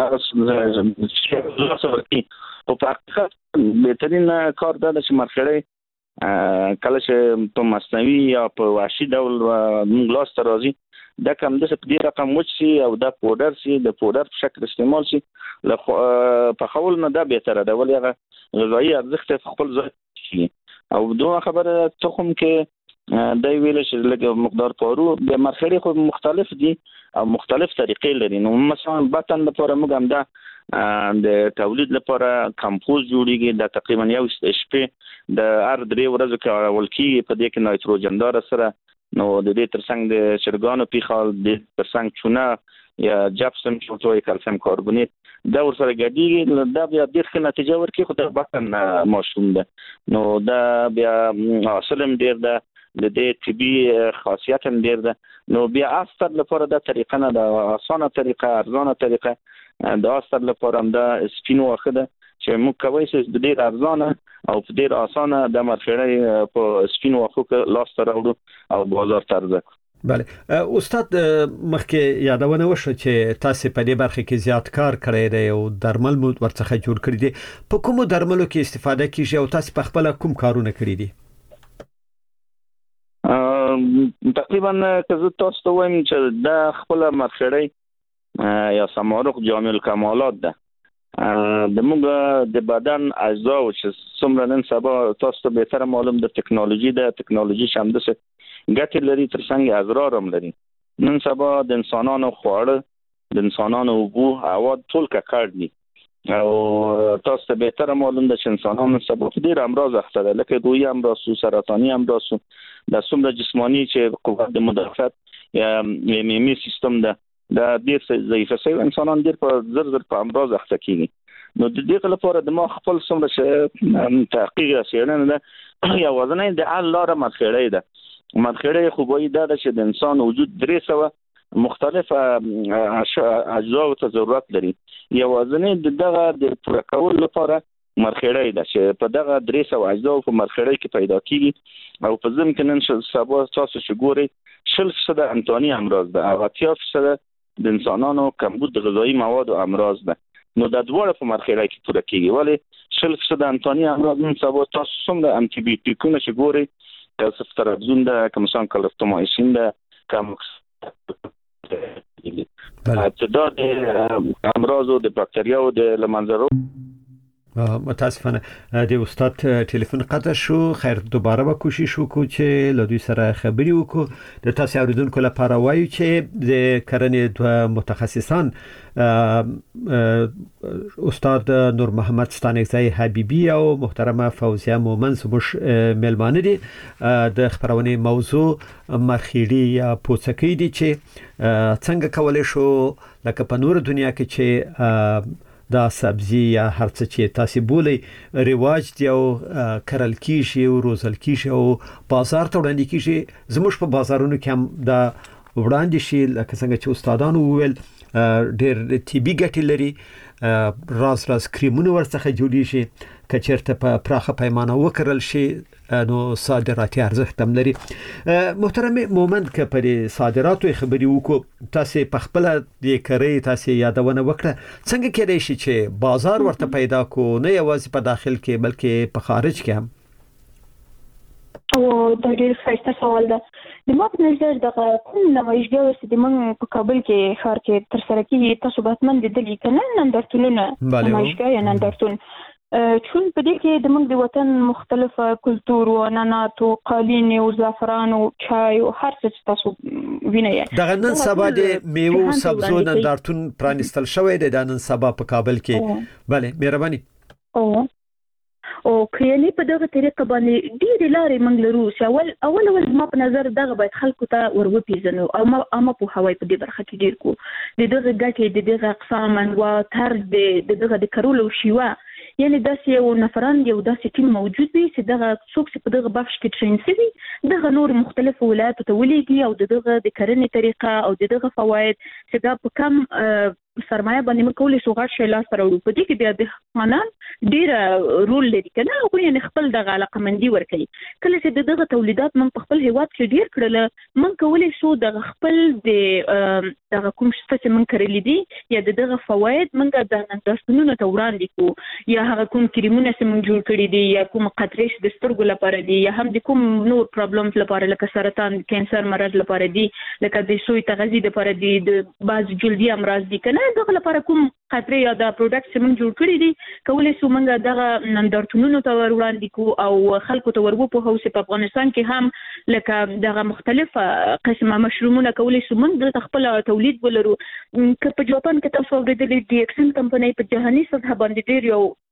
په حقیقت بهترین کار دا چې مرخړې کله چې په مصنوعي یا په وحشي ډول موږ لاس ته راځي دا کوم د دې رقم وچ شي او دا پودر شي د پودر په شکل استعمال شي په خول نه دا بهتره ده ولې هغه غذایی ارزښت خپل ځای شي او دوه خبره تخم کې دا ویل چې لږ مقدار پارو د مرخړې خو مختلف دي او مختلف طریقې لري نو مثلا بطن لپاره موږ هم دا د تولید لپاره کمپوز جوړیږي دا تقریبا یو شپې د هر درې ورځې کې ولکی په دې کې نایتروجن دار سره نو د دې ترڅنګ د شرګانو پیخال د ترڅنګ چونه یا جپسم چوتوي کلسیم کاربونیت دا ورسره ګډیږي دا بیا ډیر ښه نتیجه ورکړي خو دا بطن ماشوم ده نو دا بیا اصلم ډیر ده د دې طبي خاصیت هم ډیر ده نو بیا استر لپاره دا طریقه نه ده اسانه طریقه ارزانه طریقه دا استر لپاره هم دا سپینو واخده چې موږ کوي چې ډیر ارزانه او ډیر اسانه د مرخړې په سپین واخو کې لاس ته راوړو او بازار ته ارزښت. بله استاد مخکې یادونه وشو چې تاسو په دې برخه کې زیات کار کړی دی او درمل مو ورڅخه جوړ کړی دي. په کومو درملو کې استفاده کیږي او تاسو په خپل کوم کارونه کړی دي؟ تقریبا که زه تاسو ته وایم چې د خپل مرخړې یا سمارق جامع الکمالات ده د موږ د بدن اجزا او چې څومره نن سبا تاسو ته به تر معلوم د ټکنالوژي د ټکنالوژي شامل څه ګټې لري تر څنګه اضرار هم لري. نن سبا د انسانانو خواړه د انسانانو اوبو هوا ټول ککړ دي او تاسو ته به تر معلوم ده چې انسانانو سبا ډیر امراض اخته ده لکه روحي امراض او سرطاني امراض د څومره جسماني چې قوت د مدافعت یا ایمني سیستم ده د ډیر ضعیف شوی انسانان ډیر په زر زر په امراض اخته کیږي. نو د دې لپاره د ما خپل څومره چې تحقیق رسېدنه ده یا وزنه د الله را مرخړې ده. مرخړې خو به دا چې د انسان وجود درې سوه مختلف اجزا ته ضرورت لري. یا وزنه دغه د پوره کولو لپاره مرخړې ده چې په دغه درې سوه اجزا په مرخړې کې پیدا کیږي او په ځم کې نن سبا تاسو چې ګوري شل فیصد انتاني امراض ده او اتیا فیصد د انسانانو کمبود غذایی مواد او امراض ده. نو د دوړ په مرخړې کې پوره کیږي ولی شل فیصد انتاني امراض نن سبا تاسو څومره انټي بیوټیکونه چې ګوري سفترابزون ده که مثلا کلستومایسین ده کموکس تعداد امراض و د باکتریا و د لمنظرو. متاسفانه د استاد ټلیفون قطع شو. خیر دوباره به کوشش وکړو چې له دوی سره خبري وکړو. د تاسو اوریدونکو لپاره وایو چې د کرنې دوه متخصصان استاد نور محمد ستانکزی حبیبی او محترمه فوزیه مومن زموږ میلمانه دي. د خبرونه موضوع مرخیړي یا پوڅکې دي چې څنګه کولای شو لکه په نور دنیا کې چې دا سبزی یا هر څه چې تاسو بولی رواج دی او کرل کیږي او روزل کیږي او بازار ته وړاندې کیږي. زموږ په بازارونو کې هم دا وړاندې شي لکه څنګه چې استادانو وویل ډېر طبي ګټې لري. راز راز کریمونه ورڅخه جوړیږي که چیرته په پراخه پیمانه وکړل شي نو صادراتي ارزښت هم لري. محترم مومند که پر صادراتو خبري وکړو تاسو په خپل د کری تاسو یادونه وکړه څنګه کېدای شي چې بازار ورته پیدا کو نه یوازې په داخل کې بلکې په خارج کې هم؟ او دا ډېر ښایسته سوال ده. د ما په نظر دغه کوم نمایشګاه چې د موږ په کابل کې ښار کې ترسره کیږي تاسو به حتماً لیدلي که نه نندارتونونه نمایشګاه یا نندارتون چون په دې کې د موږ د وطن مختلفه کلتور او عنعنات او قالین او زعفران او چای او هر څه چې تاسو وینئ. دغه نن سبا د میوه سبزو نندارتون پرانستل شوی دی د نن سبا په کابل کې. بله مهرباني. او او کله په دغه طریقه باندې ډېر لارې موږ لرو چې اول اول اول ما په نظر دغه باید خلکو ته وروپیژنو او ما اما په هوای په دې برخه کې ډېر کو د دغه ګټې د دغه اقسام او طرز د دغه د کارولو شیوه یعنی داسې یو نفران یو داسې ټیم موجود وي چې دغه څوک چې په دغه بخش کې ټرین شوي دغه نور مختلفو ولایاتو ته ولېږي او دغه د کرنې طریقه او دغه فواید چې دا په کم سرمایه باندې موږ کولی شو غټ شی لاس ته راوړو. په دې کې بیا دهقانان ډېره رول لري که نه هغوی یعنې خپل دغه علاقمندي ورکوي. کله چې د دغه تولیدات موږ په خپل هېواد کې ډېر کړله موږ کولی شو دغه خپل د دغه کوم شته چې موږ کرلي دي یا د دغه فواید موږ د نندارتونونو ته وړاندې کړو یا هغه کوم کریمونه چې موږ جوړ کړي دي یا کوم قطرې چې د سترګو لپاره دي یا هم د کوم نور پرابلمز لپاره لکه سرطان کینسر مرض لپاره دي لکه د سوی تغذیه لپاره دي د بعض جلدي امراض دي کنه دغه لپاره کوم قطرې یا د پروډکټ چې موږ جوړ کړي دي کولای شو موږ دغه نندارتونونو ته وړاندې کوو او خلکو ته ورغوپو هوس په افغانستان کې هم لکه دغه مختلفه قسمه مشرومونه کولای شو موږ د خپل تولید ولرو. که په جاپان کې تاسو ورته د ډي ایکسن کمپنۍ په جهاني سطح باندې ډیر یو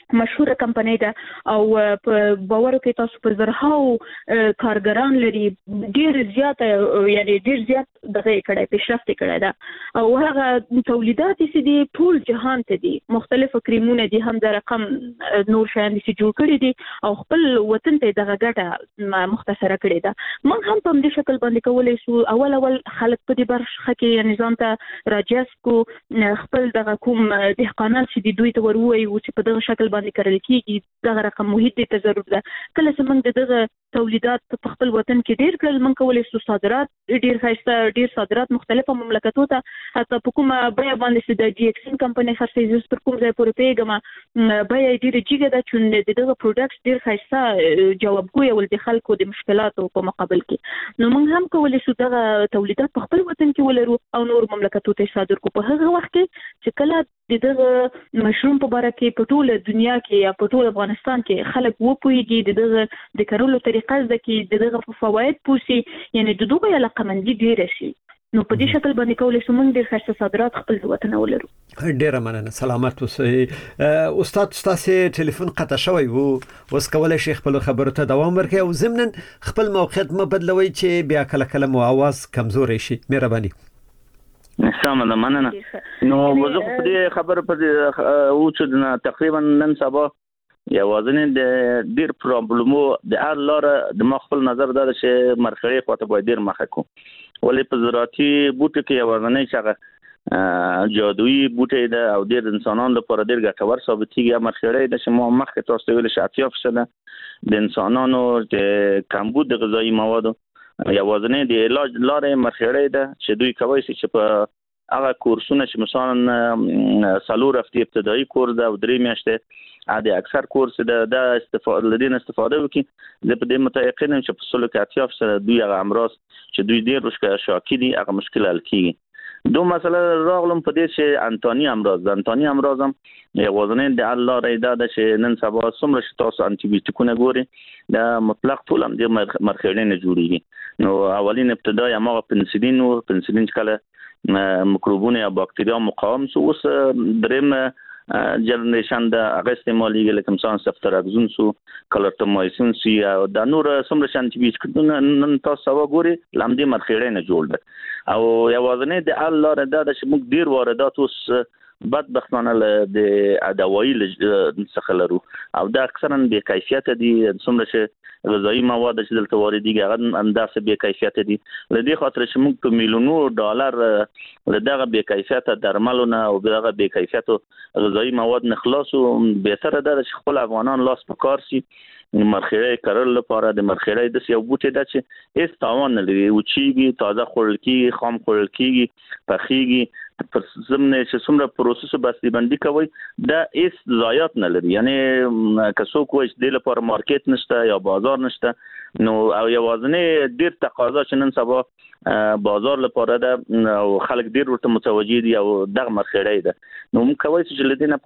مشهوره کمپنۍ ده او په باور کې تاسو په زرهاو کارګران لري ډیر زیات یعنی ډیر زیات دغه کړه پیشرفت کړه ده او هغه تولیدات چې دي ټول جهان ته دي مختلف کریمونه دي هم د رقم نور شیان چې جوړ کړي دي او خپل وطن ته دغه ګټه مختصره کړي ده موږ هم په دې شکل باندې کولای شو اول اول خلک په دې برخه کې یعنی ځان ته راجس کو خپل دغه کوم دهقانان چې دوی ته وروي او چې په دغه شکل باندې کړل کیږي دغه رقم محیط ته ضرورت ده کله چې موږ دغه تولیدات په خپل وطن کې ډیر کړل موږ کولای شو صادرات ډیر ښایسته ډیر صادرات مختلفه مملکتونو ته حتی په کومه بیا باندې چې د جی ایکسین کمپنۍ خرڅېږي پر کوم ځای پورې پیګم بیا ډیر جګه ده چې دغه پروډکټس ډیر ښایسته جوابګوی ول د خلکو د مشکلاتو په مقابل کې نو موږ هم کولای شو دغه تولیدات په خپل وطن کې ولرو او نور مملکتونو ته صادر کو په هغه وخت کې چې کله دغه مشروم په باره کې په ټوله دنیا کې یا په ټول افغانستان کې خلک وپويږي دغه د کارولو طریقه زده کې دغه فواید پوسی یعنی دغه علاقمندي ډیر شي نو په دې شکل باندې کولای شو موږ ډیر ښه صادرات خپل وطن ولرو ډیر مننه سلامت اوسئ استاد تاسو ټلیفون قطع شوی وو اوس کولای شي خپل خبرو ته دوام ورکړي او ضمن خپل موقعیت م بدلوي چې بیا کله کله مو आवाज کمزوري شي مهرباني سلام ده مننه نو وزه په دې خبره په او چې تقریبا نن سبا یوازې د ډیر پرابلمو د هر لار د مخفل نظر دار چې مرخړې خواته باید ډیر مخه کو ولې په زراعتي بوټو کې یوازې چې جادویي بوټي ده او ډیر انسانانو لپاره ډیر ګټور ثابت کیږي مرخړې د شمو مخه تاسو ویل شاتیا فسده د انسانانو د کمبود د غذایی موادو یوازې د علاج لارې مرخړې ده چې دوی کوي چې په هغه کورسونه چې مثلا سالور افتی ابتدایي کورس ده او درې میاشتې عادي اکثر کورس ده د استفاده لدین استفاده وکي د په دې متيقن چې په سلوک اتیاف سره دوی هغه امراض چې دوی ډیر مشکل شاکی دي هغه مشکل حل کیږي دو مسله راغلم په دې چې انټونی امراض د انټونی امراض هم یوازې د الله ریدا د چې نن سبا څومره چې تاسو انټي بیوټیکونه ګوري د مطلق ټول هم د مرخړې نه جوړیږي نو اولین ابتدای هغه پنسلین او پنسلین کله مکروبونه یا باکتریا مقاوم سو اوس دریم جنریشن د هغه استعمالي لکه مثلا سفتراکزون سو کلرتمایسین سو یا د نور سمره شانتي بیچکونه نن تاسو وګوري لامدې مرخړې نه جوړ ده او یوازې د الله ردا د شموک ډیر واردات اوس بدبختانه د ادوایي څخه لرو او دا اکثرا به کیفیت دي سمره چې غذایی مواد چې دلته واردېږي هغه اندازه به کیفیت دي لدې خاطر چې موږ په میلیونو ډالر دغه به کیفیت درملونه او دغه به کیفیت غذایی مواد نه خلاصو به تر ده چې خپل افغانان لاس په کار شي مرخړې کارل لپاره د مرخړې د یو بوټي د چې هیڅ تاوان نه لري او چیږي تازه خوړل کیږي خام خوړل کیږي پخېږي پر زمنه چې څومره پروسس بستی بندي کوي دا هیڅ ضایعات نه لري یعنی که څوک وایي د لپاره مارکیټ نشته یا بازار نشته نو او یوازې ډیر تقاضا چې نن سبا بازار لپاره ده او خلک ډیر ورته متوجي دي او دغه مرخړې ده نو موږ کوي چې لدینه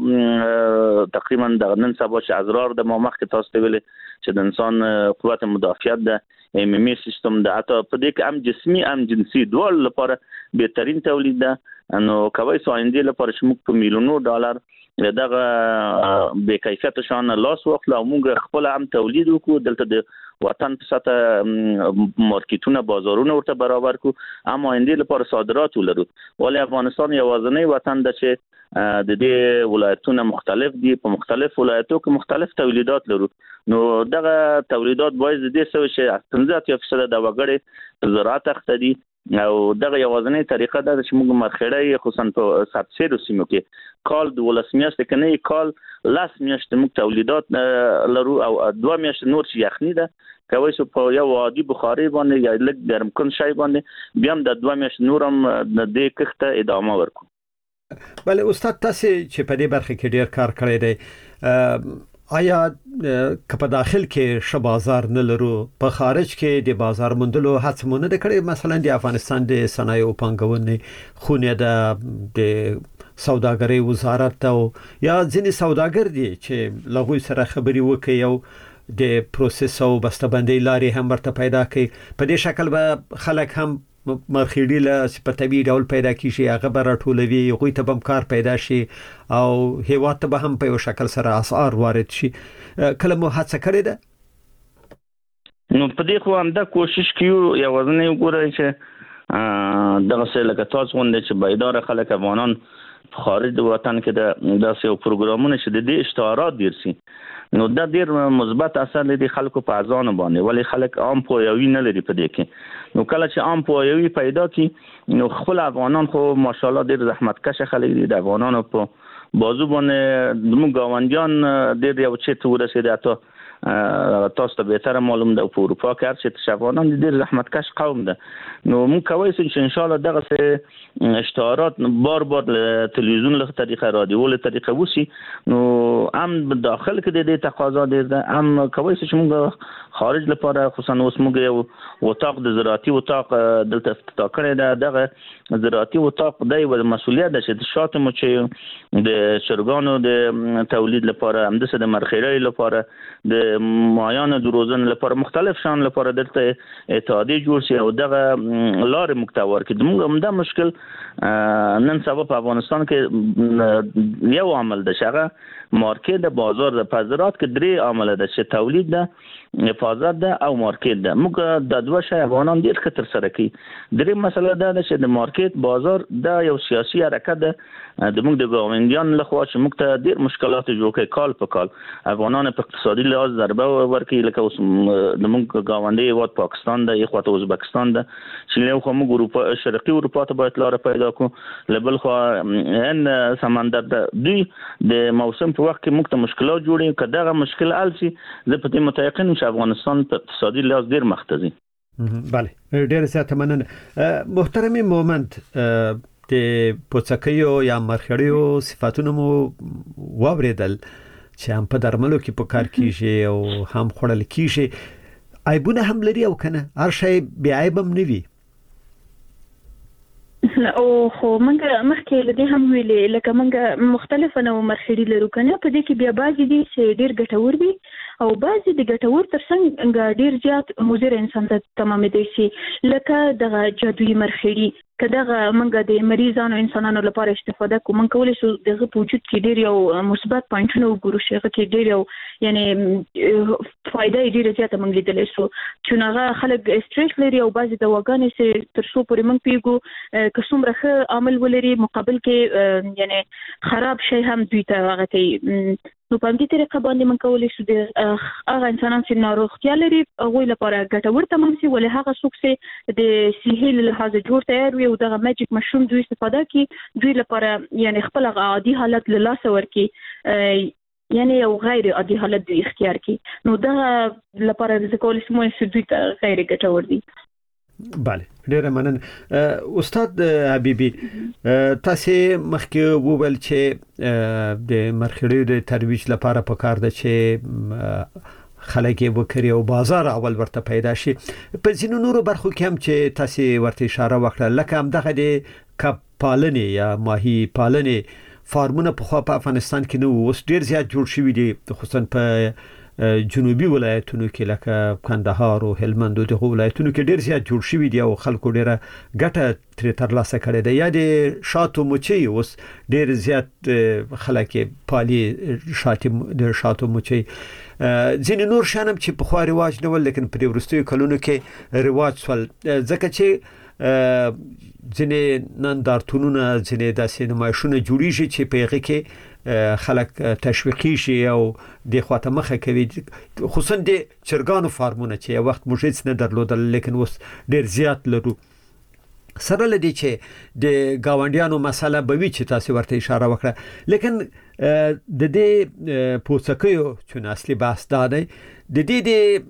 په تقریبا د نن سبا چې ازرار د مامخ کې تاسو ویل چې د انسان قوت مدافعت ده ایمي سیستم ده اته په دې کې ام جسمي ام جنسي ډول لپاره بهترین تولید ده نو کوي ساينده لپاره چې موږ په میلیونو ډالر دغه به کیفیت شان لاس وخت لا موږ خپل هم تولید وکړو دلته د وطن په ساته مارکیټونه بازارونه ورته برابر کو اما آینده لپاره صادرات ولرو ولی افغانستان یوازنی وطن ده چې د دې ولایتونه مختلف دي په مختلف ولایتو کې مختلف تولیدات لرو نو دغه تولیدات باید د دې سوي چې پنځه فیصد د وګړي زراعت اخته دي او دغه یوازنی طریقه ده چې موږ مرخړې خصوصا په سبسیډو سیمو کې کال د ولسمیاست کې نه کال لاس میاشت موږ تولیدات لرو او دوه میاشت نور چې یخنی ده کوي چې په یو عادي بخاري باندې یا لږ ګرم کن شای باندې بیا هم د دوه میاشت نورم د دې کښته ادامه ورکو بله استاد تاسو چې په دې برخه کې ډیر کار کړی دی آیا که په داخل کې ش بازار نه لرو په خارج کې د بازار موندلو هڅه مونږ نه کړې مثلا د افغانستان د صنایع او پنګونې خونه د سوداګرۍ وزارت او یا ځینې سوداګر دي چې لغوی سره خبري وکړي او د پروسس او بسته‌بندۍ لارې هم ورته پیدا کړي په دې شکل به خلک هم مرخیړي له صفتوي ډول پیدا کیږي هغه به راټولوي غوي ته بم کار پیدا شي او هیواد ته به هم په یو شکل سره اسعار وارد شي کله مو هڅه کړې ده نو په دې خو هم دا کوشش کیو یا وزن یو ګورای چې دغه څه لکه تاسو غونډه چې بایدار خلک افغانان خارج د وطن کې د داسې یو پروګرامونه چې د دې اشتهارات ډیر سي نو دا ډیر مثبت اثر لري خلکو په ځان باندې ولی خلک عام پویوي نه لري په دې کې نو کله چې عام پویوي پیدا کی نو خپل افغانان خو ماشاءالله ډیر زحمت کشه خلک دي د افغانانو په بازو باندې موږ گاونډیان ډیر یو چې ورسېده ته تاسو ته به تر معلوم ده په اروپا کې چې شفافان ډیر زحمت کش قوم ده نو موږ کوي چې ان شاء الله دغه څه اشتهارات بار بار تلویزیون له طریقه رادیو له طریقه وسی نو هم داخل کې د دې تقاضا ده هم کوي چې موږ خارج لپاره خصوصا اوس موږ یو وطاق د زراعتي وطاق دلته افتتاح کړی ده دغه زراعتي وطاق دی ول مسولیت ده چې شاته مو چې د شرګانو د تولید لپاره هم د مرخیړی لپاره د مایان د روزن لپاره مختلف شان لپاره دلته اتحادیه جوړ شي او دغه لارې مکتور کې موږ هم دا مشکل نن سبا په افغانستان کې یو عامل ده چې مارکیټ د بازار د پازارات کې درې عامل ده چې تولید ده حفاظت ده او مارکیټ ده موږ د دوه شی افغانان ډیر خطر سره کوي درې مسله ده چې د مارکیټ بازار د یو سیاسي حرکت ده د موږ د ګاونډیان له خوا چې موږ ته ډیر مشکلات جوړ کوي کال په کال افغانان په اقتصادي لحاظ ضربه ورکوي لکه اوس د موږ ګاونډي هیواد پاکستان ده یو خواته ازبکستان ده چې له خوا موږ اروپا شرقي اروپا ته باید لار پیدا کړو لبل خو ان سمندر ده دوی د موسم په وخت کې موږ ته مشکلات جوړي کداغه مشکل حل شي زه په دې متيقن چې افغانستان په اقتصادي لحاظ ډیر مخته ځي بله ډیر زیات مننه محترم مومند د پوڅکیو یا مرخړیو صفاتونو مو واوریدل چې هم په درملو کې په کار کیږي او هم خړل کیږي عیبونه هم لري او کنه هر شی بی عیبم نه وي او خو منګه مخکې لدی هم ویلې لکه منګه مختلفه نو مرخړی لرو کنه په دې کې بیا بعضی دي چې ډیر ګټور وي او بعضی د ګټور ترڅنګ ډیر زیات مضر انسان ته تمام دي شي لکه دغه جادویي مرخړی کداغه منګه د مریضانو انسانانو لپاره استفاده کوم من کولای شو دغه په وجود کې ډیر یو مثبت پوینټونه وګورو چې هغه کې ډیر یو یعنی فائدې ډیر زیاته منګ لیدل شو چې هغه خلک استریس لري او بعضی دواګانې چې تر څو پورې منګ پیګو کوم رخه عمل ولري مقابل کې یعنی خراب شي هم دوی ته هغه کوي نو په دې طریقه باندې من کولای شو د هغه انسانان چې ناروغتیا لري هغه لپاره ګټور تمام شي ولې هغه څوک چې د صحي لحاظ جوړ تیار وي او دغه میجیک مشروم دوی استفاده کوي دوی لپاره یعنی خپل عادي حالت له لاس ورکي یعنی یو غیر عادي حالت دوی اختیار کوي نو دغه لپاره د کولای شو چې دوی ته غیر ګټور دي بله ډیره مننه استاد حبیبی تاسو مخکې وویل چې د مرخړیو د ترویج لپاره پکار ده چې خلک یې وکړي او بازار اول ورته پیدا شي په ځینو نورو برخو کې هم چې تاسو ورته اشاره وکړه لکه هم دغه د کب پالنې یا ماهی پالنې فارمونه په خو په افغانستان کې نو اوس ډیر زیات جوړ شوي دي خصوصا په جنوبي ولایتونو کې لکه کندهار او هلمند او دغه ولایتونو کې ډیر زیات جوړ شوي دي او خلکو ډیره ګټه تر ترلاسه کړې ده یا د شاتو مچي اوس ډیر زیات خلک پالي شاتو د شاتو مچي ځینې نور شانم چې په خو رواج نه ول لیکن په ورستیو کلونو کې رواج سول ځکه چې ځینې نندارتونونه ځینې داسې نمایشونه جوړیږي چې په هغه کې خلک تشویقي شي او د خواته مخه کوي خصوصا د چرګانو فارمونه چې یو وخت موږ هیڅ نه درلودل لیکن اوس ډیر زیات لرو سره لدی چې د گاونډیانو مسله به وی چې تاسو ورته اشاره وکړه لیکن د دې پوڅکیو چې اصلي بحث دا دی د دې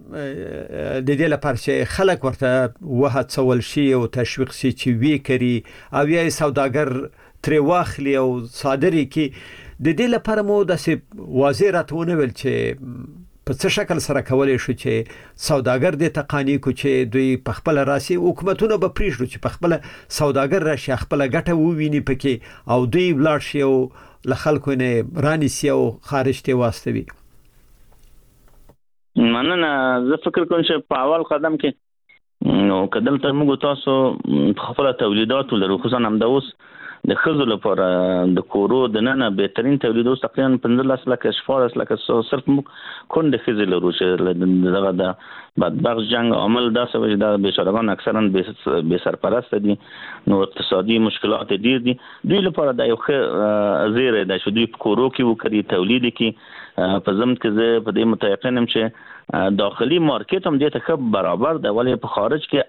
د دې لپاره چې خلک ورته وهڅول شي او تشویق شي چې وی کړي او یا سوداګر تر واخلي او صادري کې د دې لپاره مو د وزارتونه ویل چې په څه شکل سره کولای شو چې سوداګر د تقانی کو چې دوی په خپل راسي حکومتونه به پریږدي چې په خپل سوداګر راشي خپل ګټه وویني پکې او دوی ولر شي او له خلکو نه رانی سي او خارج ته واستوي مننه زه فکر کوم چې په اول قدم کې نو کدل ته موږ تاسو خپل تولیدات لرو، خصوصا هم د اوس د خزو لپاره د کورو د نن بهترین تولیدات تقریبا پنځلس لکه شپږ لکه صرف موږ کون د خزو لرو چې دغه د بدبخت جنگ عمل داسې وجه د بیچارهان اکثرا به سرپرست دي، نو اقتصادي مشکلات ډیر دي. دوی لپاره د یو ښه زیری د شو دوی په کورو کې وکړي تولید کې په ضمن کې زه په دې متيقن یم چې داخلي مارکیټ هم دې ته ښه برابر ده، ولی په خارج کې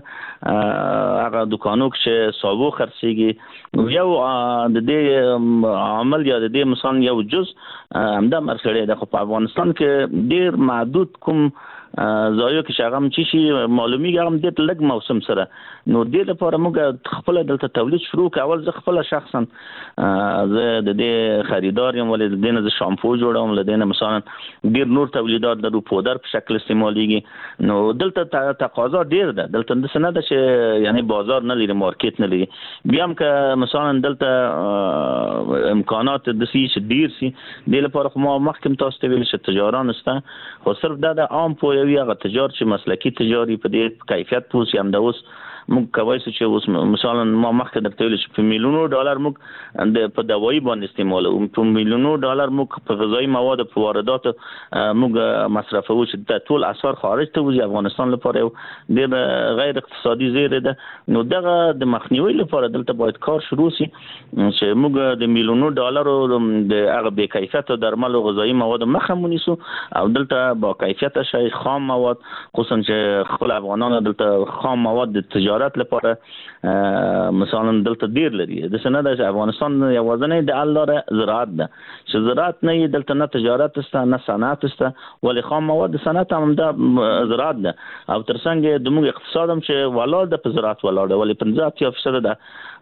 هر هغه دکانو کې صابو خرڅيږي یو د دې عمل یا د دې مثلا یو جز همدا مرخړې ده. خو په افغانستان کې ډیر محدود کوم ځایو کې شغم چی شي معلومیږي هم د لګ موسم سره، نو دې لپاره موږ خپل دلته تولید شروع کول. زه خپل شخصا زه د دې خریدار یم، ولې د دې نه شامپو جوړوم، لدې نه مثلا ډیر نور تولیدات د پودر په شکل استعمالېږي. نو دلته تقاضا ډیر ده، دلته د سند چې یعنی بازار نه لري، مارکیټ نه لري. بیا هم که مثلا دلته امکانات د سي چې ډیر سي، د لپاره خو ما مخکې تاسو ته ویل چې تجاران است، خو صرف دا د عام پوهه وی هغه تجار چې مسلکی تجاری په دې کیفیت پوسی هم د اوس موږ کوي چې اوس مثلا ما مخکې درته ویل چې په میلیونو ډالر موږ د په دوايي باندې استعمالو، په میلیونو ډالر موږ په غذایی مواد په واردات موږ مصرفو چې د ټول اثر خارج ته وځي. افغانستان لپاره یو د غیر اقتصادي زیری ده، نو دغه د مخنیوي لپاره دلته باید کار شروع شي چې موږ د میلیونو ډالرو د هغه بې کیفیت درمل او غذایی مواد مخه ونیسو او دلته با کیفیت شي خام مواد، خصوصا چې خپل افغانان دلته خام مواد د تجارت لپاره مثلا دلته ډیر لري. د سند د افغانستان یوازنی د الله زراعت ده چې زراعت نه دلته نه تجارت است نه صنعت است، ولې خام مواد صنعت هم د زراعت ده او ترڅنګ د موږ اقتصاد هم چې ولاړ د زراعت ولاړ ده، ولې پنځه اتیا فیصد ده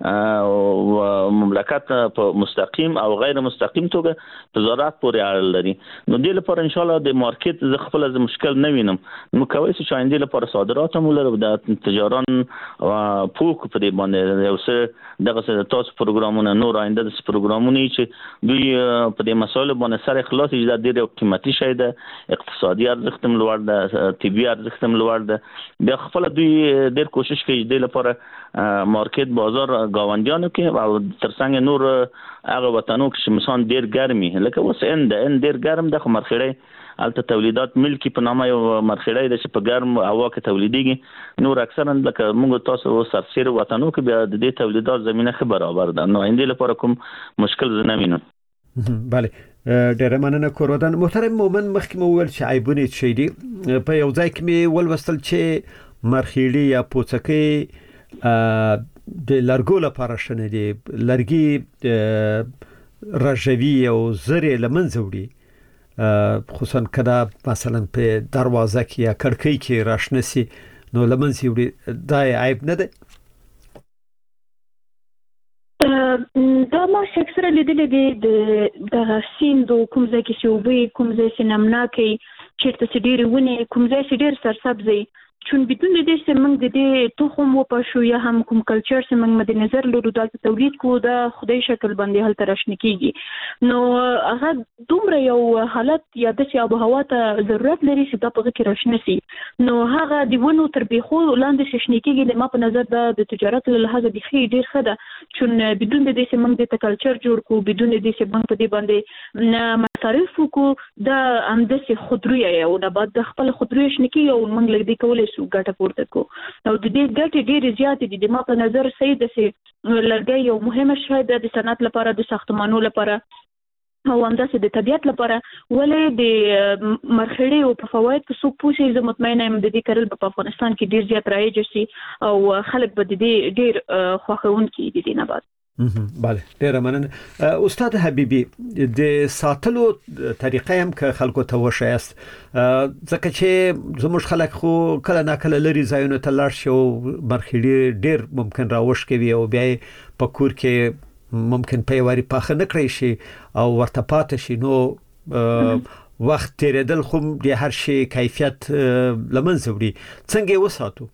مملکت په مستقیم او غیر مستقیم توګه په زراعت پورې اړه لري. نو د لپاره ان شاء الله د مارکیټ ز خپل از مشکل نه وینم، نو کوي چې آینده لپاره صادرات هم لرو د تجاران او پوک په دې باندې یو څه دغه تاسو پروګرامونه نور آینده د پروګرامونه چې دوی په دې مسایلو باندې سره خلاص چې د ډېر قیمتي شی ده، اقتصادي ارزښت هم لوړ ده، طبي ارزښت هم لوړ ده. بیا خپل دوی ډېر کوشش کوي د لپاره مارکیټ بازار گاونډیانو کې او ترڅنګ نور هغه وطنو کې مثلا ډېر ګرمي لکه اوس اند اند ډېر ګرم د مرخړې البته تولیدات ملکی په نامه یو مرخړې د چې په ګرم هوا کې تولیدېږي، نور اکثرا لکه موږ تاسو سرسیر وطنو کې بیا د دې تولیدات زمينه خبر برابر ده، نو آینده لپاره کوم مشکل زه نه وینم. بله ډېر مننه کورودان. محترم مومن مخکې مو ویل چې عیبونه څه دي، په یو ځای کې مې ولوستل چې مرخیړي یا پوڅکي د لرګو لپاره شنه دي، لرګي رژوي او زری لمنځه وړي، خصوصا کدا مثلا په دروازه کې یا کړکۍ کې راشنسي نو لمنځه وړي، دا عیب نه ده؟ دا ما اکثره لیدلې دي د سیندو کوم ځای کې چې اوبه کوم ځای چې نمناکي چیرته چې ډېرې ونې کوم ځای چې ډېر سرسبزي، چون بدون دې چې موږ د دې تخم وپاشو یا هم کوم کلچر چې موږ مد نظر لرو دلته تولید کوو د خدای شکل باندې هلته راشنه کیږي، نو هغه دومره یو حالت یا د چې آب و هوا ته ضرورت لري چې دا په کې راشنه سي، نو هغه د ونو تر بیخو لاندې شنه کیږي. د ما په نظر د تجارت له لحاظه د خې ډیر ښه ده، چون بدون دې چې موږ د کلچر جوړ کوو، بدون دې چې موږ په دې باندې مصارف وکړو، د همداسې خودرویه او نبات د خپل خودرویه شنه کیږي او موږ لږ دې کولای سو ګټه پورته کو، او د دې ګټې ډېرې زیاتې دي. د ما په نظر صحیح ده چې لرګی یو مهمه شی ده د صنعت لپاره، د ساختمانو لپاره او همداسې د طبیعت لپاره، ولې د مرخړې او په فواید په څوک پوښي. زه مطمئنه یم د دې کرل په افغانستان کې ډېر زیات رایج شي او خلک به د دې ډېر خوښونکي دي د نبات. بله ډیره مننه. استاد حبیبی د ساتلو طریقه هم که خلکو ته وشایست، ځکه چې زموږ خلک خو کله نا کله لري ځایونه ته لاړ شي او مرخیړي ډیر ممکن راوښ کوي او بیا په کور کې ممکن په واري پاخه نه کړی شي او ورته پاتې شي، نو وخت تیرېدل خو د هر شي کیفیت لمنځه وړي. څنګه یې وساتو؟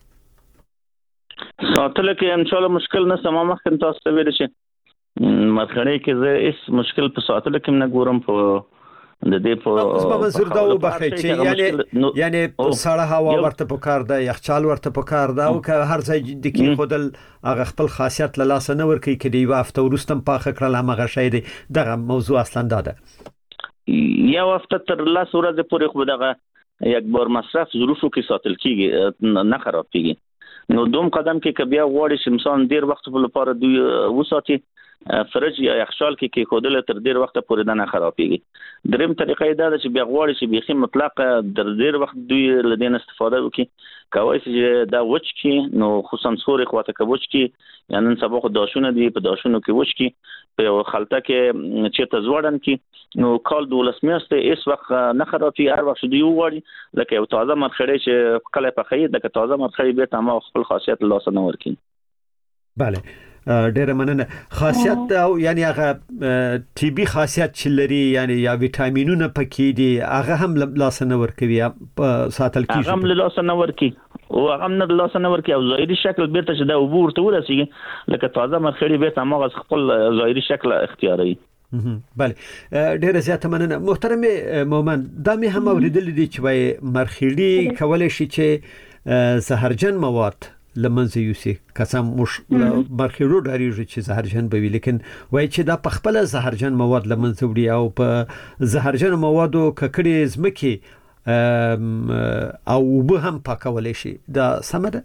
ساتل کې ان شاء الله مشکل نه سم مخکې تاسو ته ویل شي مرخړې کې زه هیڅ مشکل په ساتل کې نه ګورم، په د دې په اوس په منظور دا وبخې چې یعنی یعنی سړه هوا ورته پکار ده یخچال ورته پکار ده او که هر ځای د کې خودل هغه خپل خاصیت له لاس نه ورکی کړي یو هفته ورستم پاخه کړل هغه شی دی دغه موضوع اصلا ده یو هفته تر لاس ورځې پورې خو دغه یک بار مصرف ظروفو کې ساتل کیږي نه خراب کیږي نو دوم قدم کې کبیا وړي شمسان ډیر وخت په لپاره دوی وساتي فرج یا یخچال کې کې خودل تر ډیر وخت پورې نه خرابېږي دریم طریقې دا چې بیا غواړي چې بيخي مطلق در ډیر وخت دوی لدین استفاده وکړي کوي چې دا وچ کې نو خصوصا سوري خواته کوچ کې یعنی سبا خو داشونه دی په داشونو کې وچ کې په خلطه کې چې تزوړن کې نو کال دولس میاشتې اس وخت نه خرابي هر وخت دی وړي لکه یو تازه مرخړې چې کله په خې د تازه مرخړې به تمام خپل خاصیت لاس نه ورکي bale ډېر مننه خاصیت او یعنی هغه ټي بي خاصیت چې لري یعنی یا وټامینونه پکې دي هغه هم لاس نه ورکوي ساتل کیږي هغه هم لاس نه ورکي او هغه هم لاس نه ورکي او ظاهري شکل به ته چې دا عبور ته ورسیږي لکه تازه مرخړي به تمام خپل ظاهري شکل اختیاري بله ډېر زیاته مننه محترم مومن دا مې هم اوریدل دي چې وای مرخړي کولای شي چې زهرجن مواد لمنځه یوسي قسم مش مرخیرو ډاریږي چې زهرجن به وي لیکن وای چې دا په خپل زهرجن مواد لمنځه وړي او په زهرجن موادو ککړې زمکي او به هم پاکولای شي دا سمده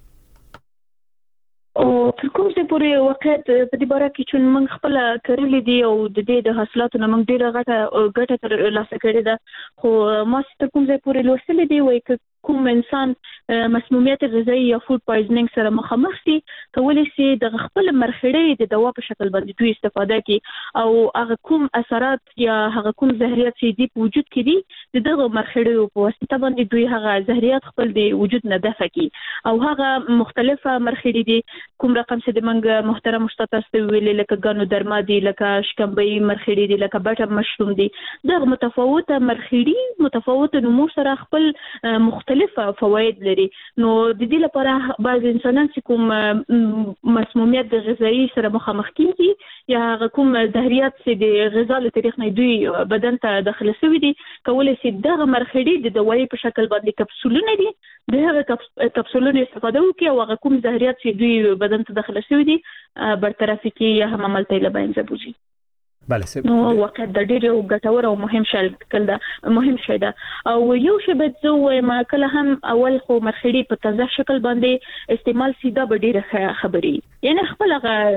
او تر کوم څه پورې وخت په دې باره کې چې موږ خپل کړلې دي او د دې د حاصلاتو نه موږ ډیره غټه ګټه تر لاسه کړې ده خو ما تر کوم ځای پورې لوستلې دي وای کوم انسان مسمومیت غذایی یا فود پویزنینګ سره مخامخ شي کولای شي د خپل مرخړې د دوا په شکل باندې دوی استفاده کوي او هغه کوم اثرات یا هغه کوم زهريات چې دی په وجود کې دي دغه مرخړې په واسطه باندې دوی هغه زهريات خپل د وجود نه دفع کوي او هغه مختلفه مرخړې دي کوم رقم چې د منګ محترم مشتاق ویلې لکه ګانو درما دي لکه شکمبي مرخړې دي لکه بټر مشروم دي دغه متفاوته مرخړې متفاوته نمو سره خپل مختلف فواید لري نو د دې لپاره بعض انسانان چې کوم مسمومیت غذایی سره مخامخ کیږي یا کوم زهريات چې د غذا له طریق نه دوی بدن ته داخله شوی دي کولای شي دغه مرخړې د دوايي په شکل باندې کپسولونه دي دغه کپسولونه استفاده وکړي او هغه کوم زهريات چې دوی بدن ته داخله شوی دي برطرف کړي یا هم عمل ته لباین زبوزي بله سب نو وخت د ډېر یو ګټور او مهم شل کله دا مهم شي دا او یو شی به زه ما کله هم اول خو مرخړي په تازه شکل باندې استعمال سیده به ډېر خبري یعنی خپل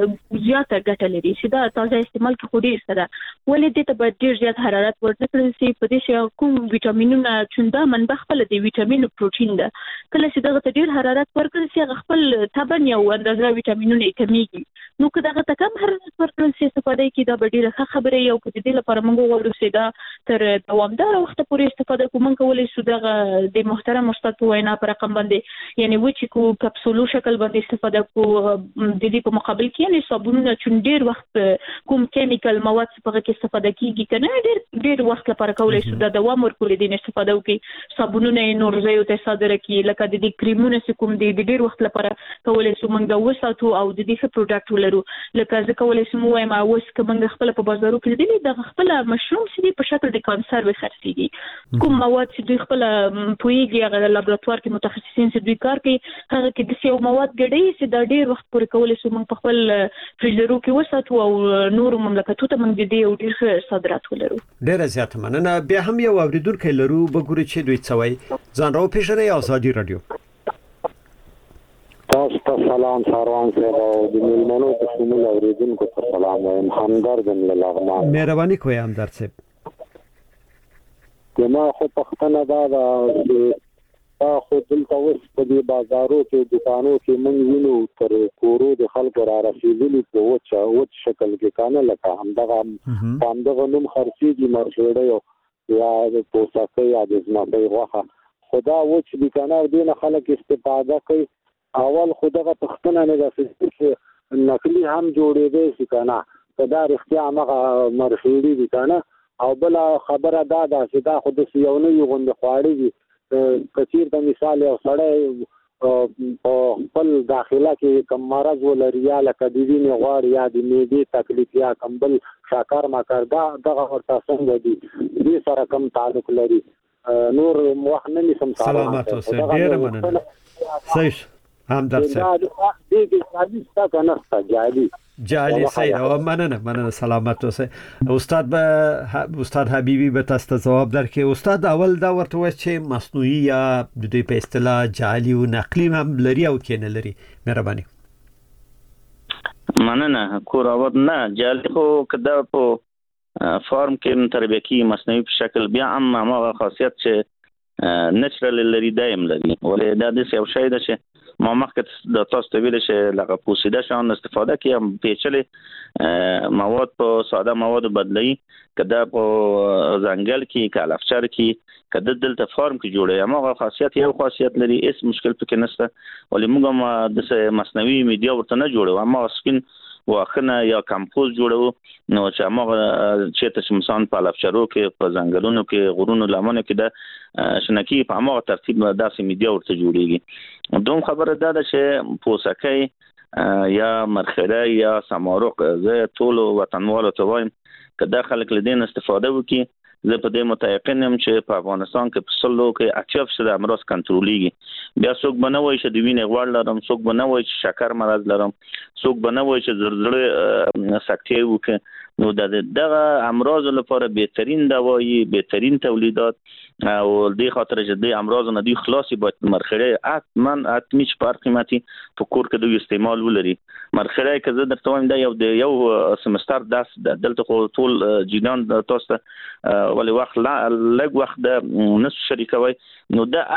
زیاته ګټه لري سیده تازه استعمال کې خو ډېر سره ولې د ته به ډېر زیات حرارت ورنکړل شي په دې شی کوم وټامینونه چوندا منبع خپل د وټامین پروتین ده کله چې دغه ډېر حرارت ورکړل شي خپل تبن یو اندازه وټامینونه کمیږي نو که دغه کم حرارت ورکړل شي استفاده کې دا به ډېر خبره یو په دې لپاره موږ وړو چې دا تر دوامدار وخت پورې استفاده کوو موږ کولای شو دغه د محترم استاد وینا پر رقم باندې یعنی و چې کو کپسولو شکل باندې استفاده کوو د دې په مقابل کې یعنی صابونونه چې ډیر وخت کوم کیمیکل مواد په کې استفاده کیږي کنه ډیر ډیر وخت لپاره کولای شو د دوام ورکول دي استفاده وکړي صابونونه نور ځای ته صادره کی لکه د دې کریمونه چې کوم دي د ډیر وخت لپاره کولای شو موږ د وساتو او د دې څه پروډکټ ولرو لکه ځکه کولای شو وایم اوس کوم خپل په بازارو کې دي د خپل مشروم چې په شکل د کنسرو خرڅيږي کوم مواد چې دوی خپل پویږي هغه لابراتوار کې متخصصین چې دوی کار کوي هغه کې د یو مواد ګډي چې د ډیر وخت پورې کولای شو موږ په خپل فریزرو کې وساتو او نور مملکتو ته موږ دې او ډیر صادرات ولرو ډیر زیات مننه بیا هم یو اوریدونکو لرو بګوري چې دوی څوي ځان راو پیژنې ازادي رادیو تاسو ته سلام ساروان سره د ملمنو په شمول اوریدونکو ته سلام وایم همدرد لغمان مهرباني کوئ همدرد صاحب کما خو پښتنه دا دا خو دلته اوس په دې بازارو کې دکانو کې مونږ وینو تر کورو د خلکو را رسیدلي په وچه وچ شکل کې کانه لکه همدغه همدغه نوم خرڅېږي مرخړی یا د پوساکۍ یا د زمکۍ غوښه خو دا وچ دي کنه دې نه خلک استفاده کوي اول خدغه پښتنه نه ده چې نقلي هم جوړېږي چې کنه دا رښتیا هغه مرخړي دي کنه او بل خبره دا ده چې دا خود یو نه یو غند خواړي دي کثیر د مثال یو سړی په خپل داخله کې کوم مرض ولري یا لکه د وینې غوړ یا د معدې تکلیف یا کوم بل شاکر ماکر دا دغه ورته څنګه دي دې سره کوم تعلق لري نور وخت نه نسم سلامات اوسه ډیر مننه صحیح هم درڅه دې کې ثابت تا کنه ستا جالي جالي صحیح او مننه مننه سلامات اوسه استاد به استاد حبیبی به تاسو ته جواب درکې استاد اول دا ورته وایي چې مصنوعي یا د دې په اصطلاح جالي او نقلي هم لري او کې نه لري مهرباني مننه کور اود نه جالي خو کدا په فارم کې تربیه کی مصنوعي په شکل بیا هم هغه خاصیت چې نچرل لري دایم لري ولې دا د یو شی ده چې ما مخکې د تاسو ته ویل چې لکه پوسیده شان استفاده کوي پیچلې مواد په ساده مواد بدلي کدا په ځنګل کې کالفچر کې کدا دلته فارم کې جوړه هغه خاصیت یو خاصیت لري اس مشکل پکې نشته ولې موږ هم د مصنوعي میډیا ورته نه جوړو اما سپین واخنه یا کمپوز جوړو نو چې هغه چې تاسو مثلا په لفچرو کې په ځنګلونو کې غرونو لمنو کې د شنکی په هغه ترتیب داسې میډیا ورته جوړیږي دوم خبره ده چې پوسکې یا مرخره یا سمارق زه ټول وطنوالو ته وایم کدا خلک لدین استفاده وکړي زه په دې متيقن یم چې په افغانستان کې په سلو کې اچف سره امراض کنټرولېږي بیا څوک بنوي چې د وینې غوړ لرم څوک بنوي چې شکر مرض لرم څوک بنوي چې زړه سکتې وکړي نو دغه امراض لپاره بهترین دوايي بهترین تولیدات او د خاطر چې د امراض نه دی خلاصي باید مرخره حتما حتمی چې پر قیمتي په کور کې د استعمال ولري مرخره کې زه درته وایم دا یو د یو سمستر داس دلته خو ټول جنان تاسو ولې وخت لږ وخت د نس شریکوي نو دا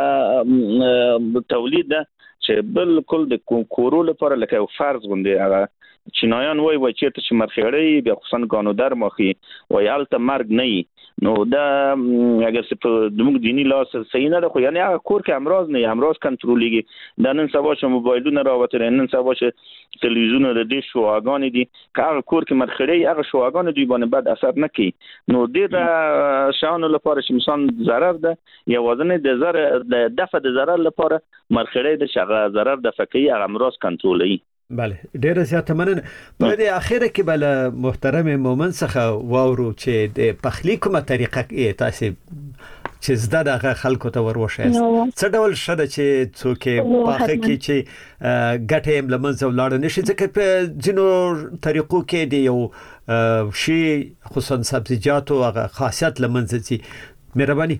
هغه تولید ده چې بالکل د کورو لپاره لکه یو فرض غونډه هغه چینایان وای وای چې چې مرخړې بیا خصن قانون در مخي وای الته مرګ نه نو دا اگر څه د موږ دینی لاس صحیح نه ده خو یعنی هغه کور کې امراض نه امراض کنټرولېږي دا نن سبا چې موبایلونه راوته نن سبا چې تلویزیون د دې شواګان دي هغه کور کې مرخړې هغه شواګان دی باندې بد اثر نه کوي نو دې شاونو لپاره چې مثلا ضرر ده یا وزن د ضرر د دفع د ضرر لپاره مرخړې د شغه ضرر د فکری هغه امراض کنټرولوي بله ډیر زیاته مننه په دې اخیره کې بل محترم مومن څخه واورو چې د پخلی کومه طریقه کې تاسو چې زده دغه خلکو ته وروښه څه ډول شته چې څوک پاخه کې چې ګټه لمنځه ولاړ نشي ځکه په جنو طریقو کې دی یو شی خصوصا سبزیجات او هغه خاصیت لمنځه سي مهرباني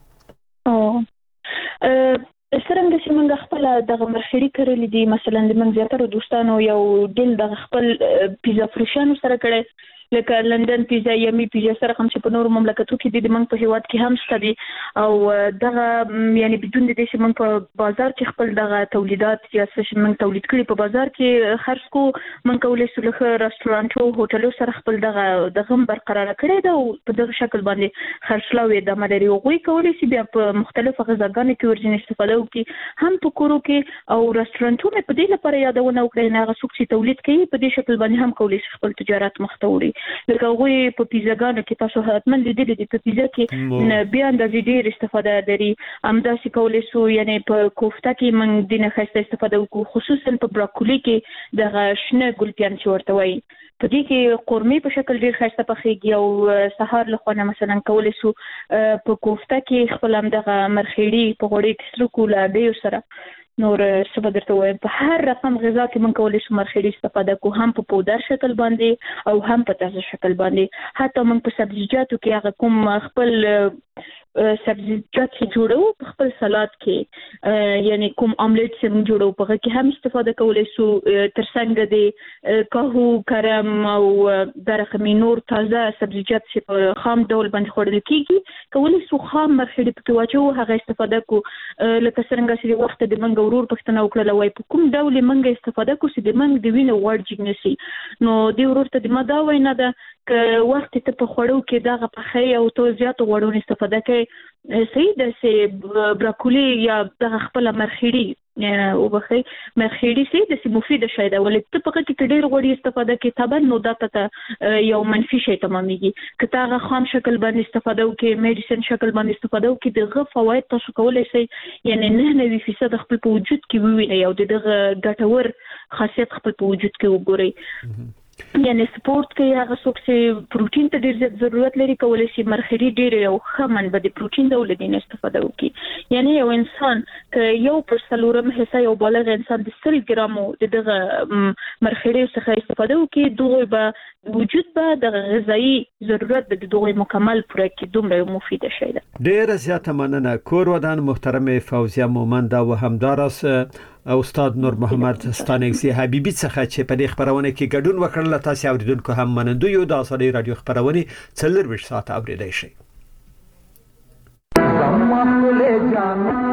او څنګه چې موږ خپل د مرخړی کړل دي مثلا د من زیاتره دوستانو یو ډیل د خپل پیزا فروشانو سره کړي لکه لندن پیزا یمي پیزا سره هم چې په نورو مملکتو کې د موږ په هیواد کې هم شته دي او دغه یعنی بدون د دې چې موږ په بازار کې خپل دغه تولیدات یا څه چې موږ تولید کړي په بازار کې خرڅ کو موږ کولای شو له رستورانټ او هوټلو سره خپل دغه دغه برقرار کړي دا په دغه شکل باندې خرڅلاوي د مدري غوي کولای شي بیا په مختلفو غذاګانو کې ورجن استفاده وکړي هم په کورو کې او رستورانټونو په دې لپاره یادونه وکړي نه غوښتي چې تولید کوي په دې شکل باندې هم کولای شي خپل تجارت مختوري لکه غوي په پیزاګانو کې تاسو حتمن لیدلې دي په پیزا کې بیا د ډېر استفاده لري همدا چې کولای شو یعنی په کوفته کې موږ د نه خسته استفاده وکړو خصوصا په براکولي کې د شنه ګلپیان چې ورته وایي په دې کې قورمه په شکل ډېر خسته پخېږي او سهار له خونه مثلا کولای شو په کوفته کې خپل هم د مرخېړي په غوړي کې سره کولا به سره نور څه درته وایم په هر رقم غذا کې مونږ کولای شو مرخېړي استفاده کو هم په پودر شکل باندې او هم په تازه شکل باندې حتی مونږ په سبزیجاتو کې هغه کوم خپل سبزیجات چې جوړو په خپل سلاد کې یعنی کوم املیټ چې موږ جوړو په هغه کې هم استفاده کولای شو ترڅنګ د کاهو کرم او درخه نور تازه سبزیجات چې په خام ډول باندې خوړل کیږي کولای شو خام مرخېړي پکې واچو هغه استفاده کو لکه څنګه چې وخت د منګ ورور پښتنه وکړه وای په کوم ډول منګ استفاده کو چې د منګ د وینې وړ جګنسي نو دی ورور ته د ماده وای نه ده ک وخت ته په خوړو کې دغه پخې او تو زیات غوړو استفاده کوي صحیح ده چې براکولي یا دغه خپل مرخېړي او بخي مرخیړي سي د مفید شي دا ولې ته په کې ډېر غوړي استفاده کې تبه نو دا ته یو منفي شي تمامېږي که تا خام شکل باندې استفاده وکړي میډیسن شکل باندې استفاده وکړي دغه فواید تاسو کولای شئ یعنی نه نه فیصد خپل په وجود کې ووینئ او دغه ګټور خاصیت خپل په وجود کې وګورئ یعنی سپورت کې هغه څوک چې پروتین ته ډېر زیات ضرورت لري کولای شي مرخیړي ډېر یو ښه منبع د پروتین د ولدین استفاده وکړي یعنی یو انسان ک یو پر څلورم حصہ یو بالغ انسان د سل ګرامو دغه مرخیړي څخه استفاده وکړي دوی به وجود به د غذایی ضرورت د دوی مکمل پوره کړي دومره مفید شي ده ډېر زیات مننه کور ودان محترم فوزیه مومند او همدارس استاد نور محمد ستانکزی حبیبی څخه چې په دې خبرونه کې ګډون وکړل تاسو اوریدونکو هم منندوی یو د اساسي رادیو خبرونه څلور ویش ساعت اوریدای شي